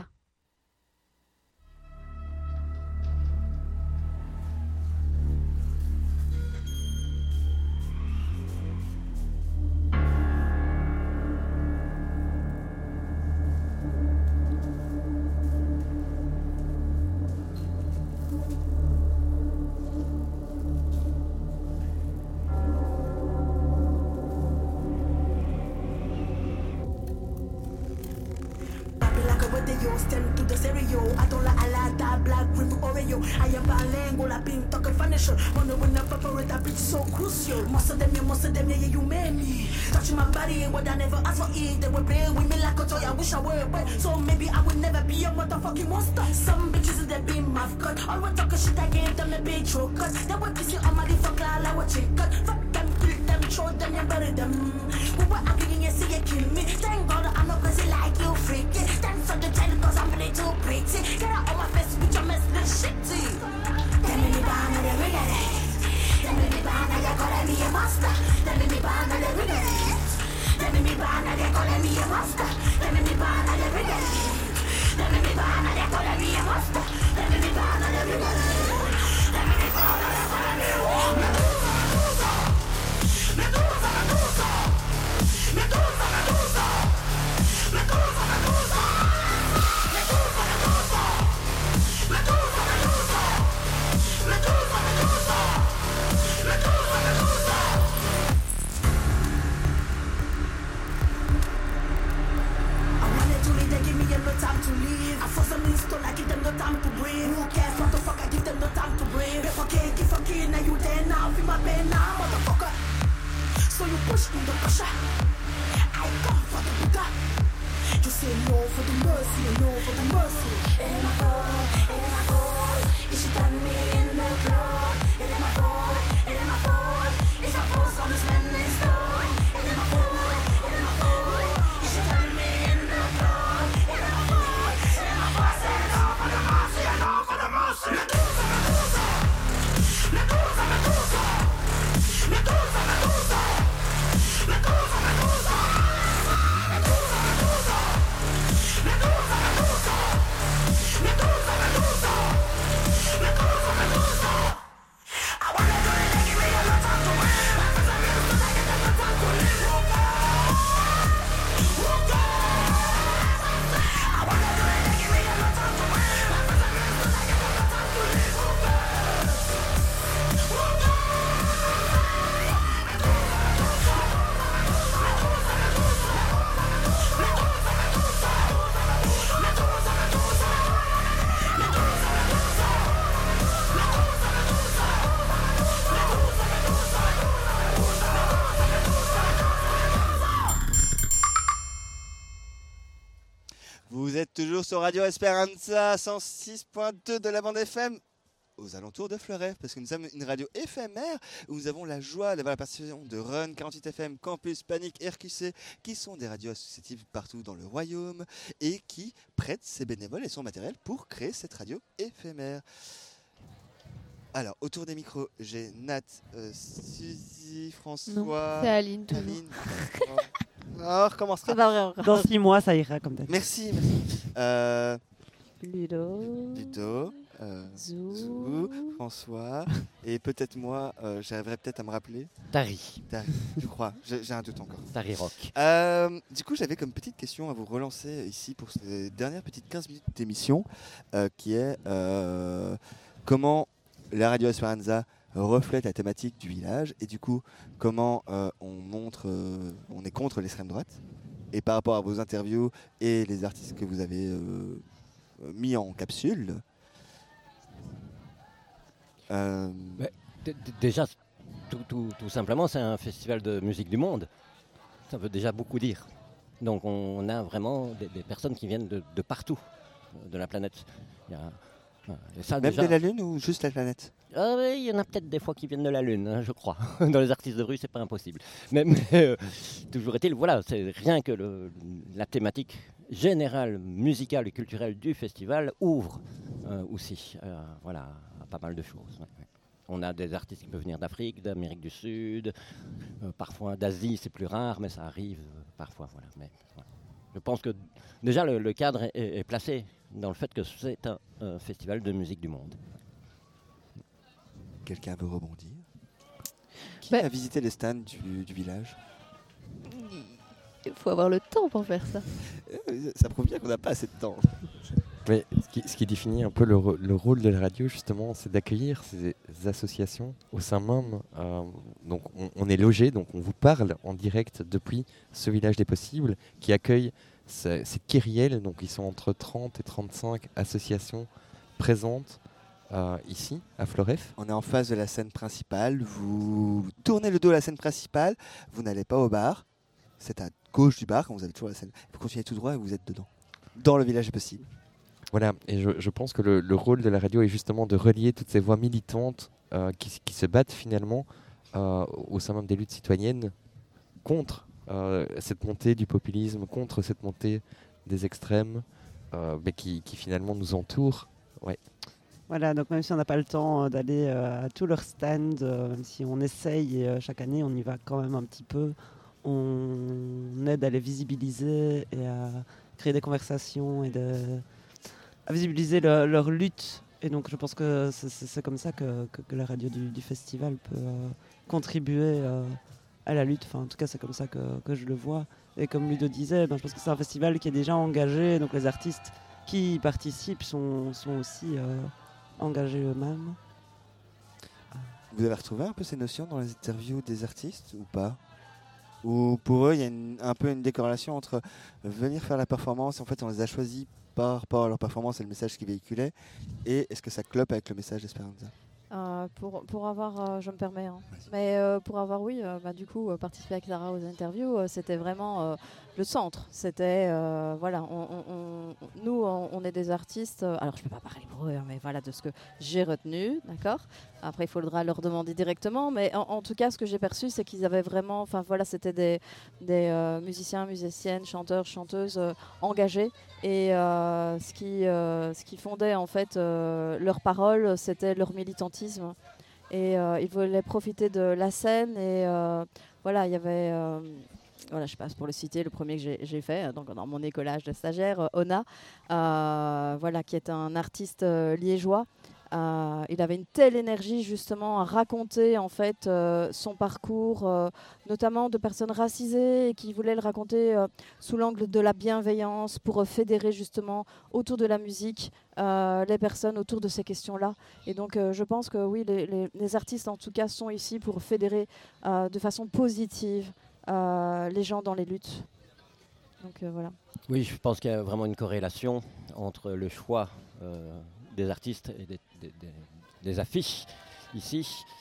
Stem to the stereo. I don't like a lot of black with Oreo. I am bilingual, I've been talking financial. Wanna win up for it, that bitch so crucial. Most of them, you, most of them, yeah, you made me. Touching my body, what I never asked for it. They would play with me like a toy, I wish I were. But so maybe I would never be a motherfucking monster. Some bitches, they be my cut. All what talking shit, I gave them a big throat cut. They would kiss you on my fuck, like what you cut. Fuck them, kill them, throw them, and bury them. Who what I can you see you kill me? Thank God I'm not crazy like you, freaky. Thanks for the time, cause I'm really too pretty. Get out of my face with your mess, this shitty. Them in the band, they regret it. Them in the band, they calling me a monster. Them in the band, they regret it. Them in the band, they calling me a monster. Them in the band, they regret it. Them in the band, they calling me a monster. Them in the band, they regret it. Them in the band, they calling me a monster. Medusa, Medusa, Medusa, Medusa, Medusa, Medusa, Medusa. Time to live. I force them install, I give them no time to breathe. Who cares what the fuck, I give them no time to breathe. If I can't give a kid, now you there now, feel my pain now, motherfucker. So you push me the pressure. I come for the bigger. You say no for the mercy, no for the mercy. In my fault, in my fault. Is she done me in the club? In my fault, in my fault. Is I force on this man next door? In my fault, in my fault. Is she done me in the club? Medusa, Medusa, Medusa, Medusa, Medusa, Medusa, Medusa, Medusa, Medusa, Medusa, Medusa, Medusa, Medusa, Medusa, Medusa, Medusa. Vous êtes toujours sur Radio Esperanza, cent six point deux de la bande F M, aux alentours de Fleuref, parce que nous sommes une radio éphémère où nous avons la joie d'avoir la participation de Run, quarante-huit F M, Campus, Panic, R Q C, qui sont des radios associatives partout dans le royaume et qui prêtent ses bénévoles et son matériel pour créer cette radio éphémère. Alors, autour des micros, j'ai Nat, euh, Suzy, François... Non, c'est Aline, toujours. Aline. On recommencera. Dans six mois, ça ira comme d'habitude. Merci, merci. Euh, Ludo. Ludo. Euh, Zou. Zou, François, et peut-être moi, euh, j'arriverai peut-être à me rappeler. Tari. Tari, je crois, j'ai, j'ai un doute encore. Tari Rock. Euh, du coup, j'avais comme petite question à vous relancer ici pour ces dernières petites quinze minutes d'émission, euh, qui est euh, comment la Radio Esperanza reflète la thématique du village, et du coup, comment euh, on montre, euh, on est contre l'extrême droite, et par rapport à vos interviews et les artistes que vous avez euh, mis en capsule. Euh... Mais, d- d- déjà, tout, tout- tout simplement, c'est un festival de musique du monde. Ça veut déjà beaucoup dire. Donc on a vraiment des, des personnes qui viennent de, de partout euh, de la planète. Il y a, euh, et ça, Même déjà- de la Lune ou juste la planète? Ah oui, il y en a peut-être des fois qui viennent de la Lune, hein, je crois. Dans les artistes de rue, c'est pas impossible. Mais, mais, euh, toujours est-il, voilà, c'est rien que le- la thématique générale, musicale et culturelle du festival ouvre euh, aussi, euh, voilà, à pas mal de choses. ouais, ouais. On a des artistes qui peuvent venir d'Afrique, d'Amérique du Sud, euh, parfois d'Asie, c'est plus rare, mais ça arrive euh, parfois, voilà. Mais, voilà. Je pense que déjà le, le cadre est, est placé dans le fait que c'est un, un festival de musique du monde. Quelqu'un veut rebondir? Qui Bah- a visité les stands du, du village? Il faut avoir le temps pour faire ça. Euh, Ça prouve bien qu'on n'a pas assez de temps. Mais ce qui, ce qui définit un peu le, rô- le rôle de la radio, justement, c'est d'accueillir ces associations au sein même. euh, donc, on, on est logé, donc on vous parle en direct depuis ce village des possibles qui accueille ce- cette kyrielle. Donc, ils sont entre trente et trente-cinq associations présentes euh, ici, à Fleuref. On est en face de la scène principale. Vous tournez le dos à la scène principale. Vous n'allez pas au bar. C'est à gauche du bar quand vous avez toujours la scène. Vous continuez tout droit et vous êtes dedans. Dans le village des possibles. Voilà, et je, je pense que le, le rôle de la radio est justement de relier toutes ces voix militantes euh, qui, s- qui se battent finalement euh, au sein même des luttes citoyennes contre euh, cette montée du populisme, contre cette montée des extrêmes, euh, mais qui, qui finalement nous entourent. Ouais. Voilà, donc même si on n'a pas le temps euh, d'aller euh, à tous leurs stands, euh, même si on essaye et euh, chaque année on y va quand même un petit peu, on aide à les visibiliser et à créer des conversations et de, à visibiliser le- leur lutte. Et donc je pense que c'est- c'est c'est comme ça que, que- que la radio du, du festival peut euh, contribuer euh, à la lutte. Enfin, en tout cas, c'est comme ça que, que je le vois. Et comme Ludo disait, ben, je pense que c'est un festival qui est déjà engagé, donc les artistes qui y participent sont, sont aussi euh, engagés eux-mêmes. Vous avez retrouvé un peu ces notions dans les interviews des artistes ou pas? Ou pour eux, il y a une- un peu une décorrélation entre venir faire la performance, en fait on les a choisis par rapport à leur performance et le message qu'ils véhiculaient, et est-ce que ça clope avec le message d'Esperanza? Euh, pour, pour avoir, euh, je me permets, hein. mais euh, pour avoir, oui, euh, bah, du coup, euh, participer avec Clara aux interviews, euh, c'était vraiment euh, le centre. C'était, euh, voilà, on, on- on- nous, on, on est des artistes, euh, alors je ne peux pas parler pour eux, hein, mais voilà, de ce que j'ai retenu, d'accord. Après, il faudra leur demander directement, mais en, en tout cas, ce que j'ai perçu, c'est qu'ils avaient vraiment, enfin voilà, c'était des, des euh, musiciens, musiciennes, chanteurs, chanteuses euh, engagés, et euh, ce, qui, euh, ce qui fondait en fait euh, leurs paroles, c'était leur militantisme. Et euh, ils voulaient profiter de la scène. Et euh, voilà, il y avait, euh, voilà, je passe pour le citer, le premier que j'ai j'ai fait, donc dans mon écolage de stagiaire, euh, Ona, euh, voilà, qui est un artiste euh, liégeois. Euh, il avait une telle énergie justement à raconter en fait euh, son parcours, euh, notamment de personnes racisées, et qui voulait le raconter euh, sous l'angle de la bienveillance pour euh, fédérer justement autour de la musique euh, les personnes autour de ces questions-là. Et donc euh, je pense que oui, les, les- les artistes en tout cas sont ici pour fédérer euh, de façon positive euh, les gens dans les luttes. Donc euh, voilà. Oui, je pense qu'il y a vraiment une corrélation entre le choix euh, des artistes et des, des- des- des affiches ici.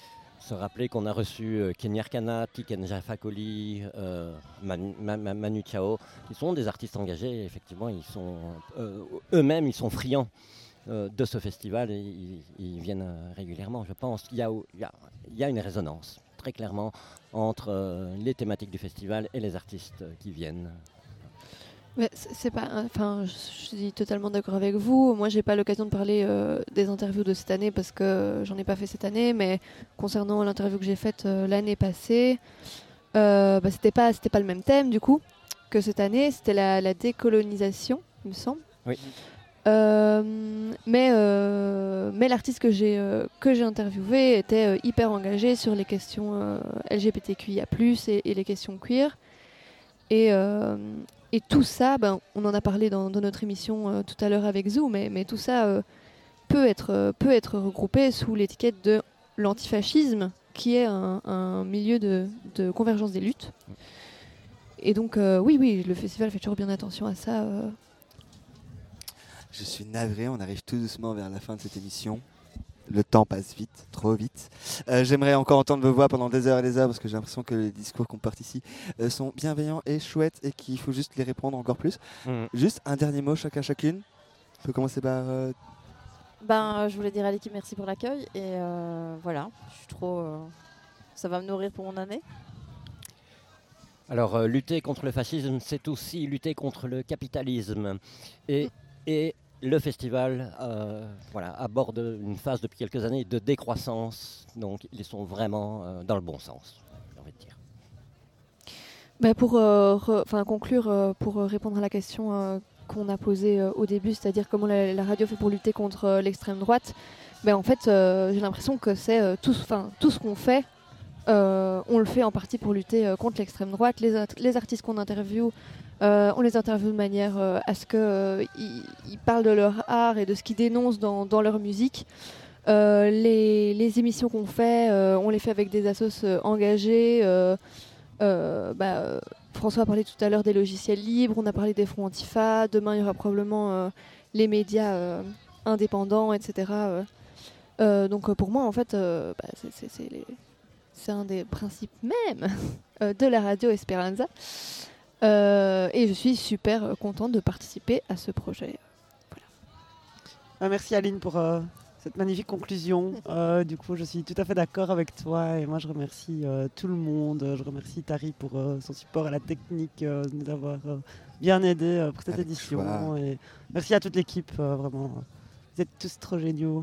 se rappeler qu'on a reçu euh, Kenny Arcana, Tiken Jafakoli, euh, Manu, Ma- Ma- Manu Chao, qui sont des artistes engagés. Effectivement, ils sont, euh, eux-mêmes, ils sont friands euh, de ce festival et ils, ils viennent euh, régulièrement. Je pense qu'il y a, il y a, il y a une résonance, très clairement, entre euh, les thématiques du festival et les artistes euh, qui viennent. Mais c'est c'est pas, enfin, je je suis totalement d'accord avec vous. Moi, j'ai pas l'occasion de parler euh, des interviews de cette année parce que j'en ai pas fait cette année. Mais concernant l'interview que j'ai faite euh, l'année passée, euh, bah, c'était pas, c'était pas le même thème du coup que cette année. C'était la, la décolonisation, il me semble. Oui. Euh, mais euh, mais l'artiste que j'ai euh, que j'ai interviewé était euh, hyper engagé sur les questions euh, L G B T Q I A plus, et, et les questions queer. Et, euh, et tout ça, ben, on en a parlé dans, dans notre émission euh, tout à l'heure avec Zou, mais, mais tout ça euh, peut, être, euh, peut être regroupé sous l'étiquette de l'antifascisme, qui est un, un milieu de, de convergence des luttes. Et donc, euh, oui, oui, le festival fait toujours bien attention à ça. Euh. Je suis navré, on arrive tout doucement vers la fin de cette émission. Le temps passe vite, trop vite. Euh, J'aimerais encore entendre vos voix pendant des heures et des heures parce que j'ai l'impression que les discours qu'on porte ici euh, sont bienveillants et chouettes et qu'il faut juste les répondre encore plus. Mmh. Juste un dernier mot chacun chacune. On peut commencer par... Euh... Ben, je voulais dire à l'équipe merci pour l'accueil et euh, voilà, je suis trop... Euh, ça va me nourrir pour mon année. Alors, euh, lutter contre le fascisme, c'est aussi lutter contre le capitalisme. Et, et le festival euh, voilà, aborde une phase depuis quelques années de décroissance. Donc, ils sont vraiment euh, dans le bon sens, j'ai envie de dire. Bah pour euh, re, conclure, euh, pour euh, répondre à la question euh, qu'on a posée euh, au début, c'est-à-dire comment la, la radio fait pour lutter contre euh, l'extrême droite, bah en fait, euh, j'ai l'impression que c'est euh, tout, tout ce qu'on fait, euh, on le fait en partie pour lutter euh, contre l'extrême droite. Les, les artistes qu'on interviewe, euh, on les interviewe de manière euh, à ce qu'ils euh, ils parlent de leur art et de ce qu'ils dénoncent dans, dans leur musique. Euh, les, les émissions qu'on fait, euh, on les fait avec des assos euh, engagés. Euh, Euh, bah, euh, François a parlé tout à l'heure des logiciels libres, on a parlé des fronts Antifa, demain il y aura probablement euh, les médias euh, indépendants, et cetera. Euh, euh, donc euh, pour moi en fait, euh, bah, c'est, c'est, c'est, les... c'est un des principes même euh, de la radio Esperanza. Euh, et je suis super euh, contente de participer à ce projet. Voilà. Ah, merci Aline pour euh, cette magnifique conclusion. Euh, du coup, je suis tout à fait d'accord avec toi et moi je remercie euh, tout le monde. Je remercie Tari pour euh, son support à la technique, euh, de nous avoir euh, bien aidés euh, pour cette avec édition. Et merci à toute l'équipe, euh, vraiment. Vous êtes tous trop géniaux.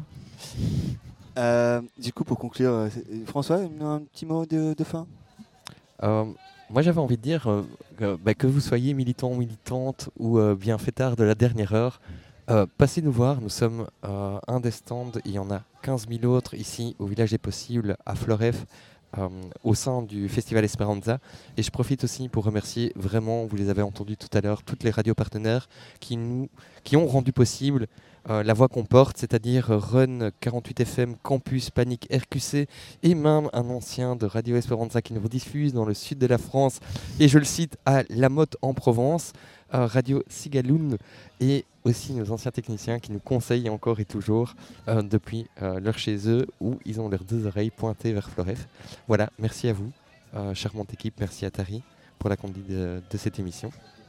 Euh, du coup, pour conclure, euh, François, un petit mot de, de fin. Euh, moi, j'avais envie de dire euh, que, bah, que vous soyez militant ou militante ou euh, bienfaiteur de la dernière heure, Euh, passez nous voir, nous sommes euh, un des stands, il y en a quinze mille autres ici au Village des Possibles à Floref, euh, au sein du Festival Esperanza. Et je profite aussi pour remercier vraiment, vous les avez entendus tout à l'heure, toutes les radios partenaires qui, nous, qui ont rendu possible euh, la voix qu'on porte, c'est-à-dire Run quarante-huit F M, Campus, Panique, R Q C et même un ancien de Radio Esperanza qui nous diffuse dans le sud de la France, et je le cite, à La Motte en Provence, euh, Radio Sigaloun, et aussi nos anciens techniciens qui nous conseillent encore et toujours euh, depuis euh, leur chez eux où ils ont leurs deux oreilles pointées vers Floref. Voilà, merci à vous, euh, charmante équipe, merci à Tari pour la conduite de, de cette émission.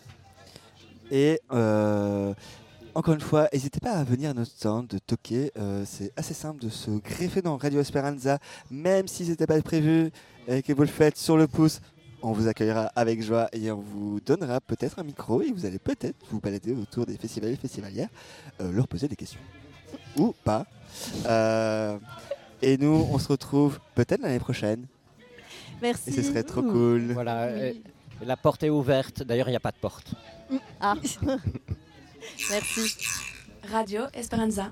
Et euh, encore une fois, n'hésitez pas à venir à notre stand de toquer, euh, c'est assez simple de se greffer dans Radio Esperanza, même si ce n'était pas prévu et que vous le faites sur le pouce. On vous accueillera avec joie et on vous donnera peut-être un micro et vous allez peut-être vous balader autour des festivaliers et festivalières, euh, leur poser des questions. Ou pas. Euh, et nous, on se retrouve peut-être l'année prochaine. Merci. Et ce serait trop cool. Voilà, et, et la porte est ouverte. D'ailleurs, il n'y a pas de porte. Ah. Merci. Radio Esperanza.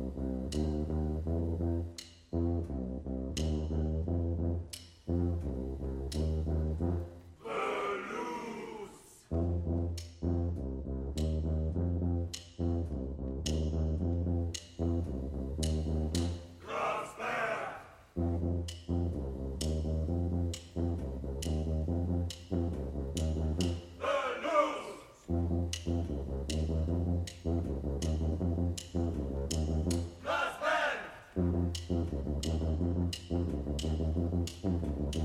Thank you.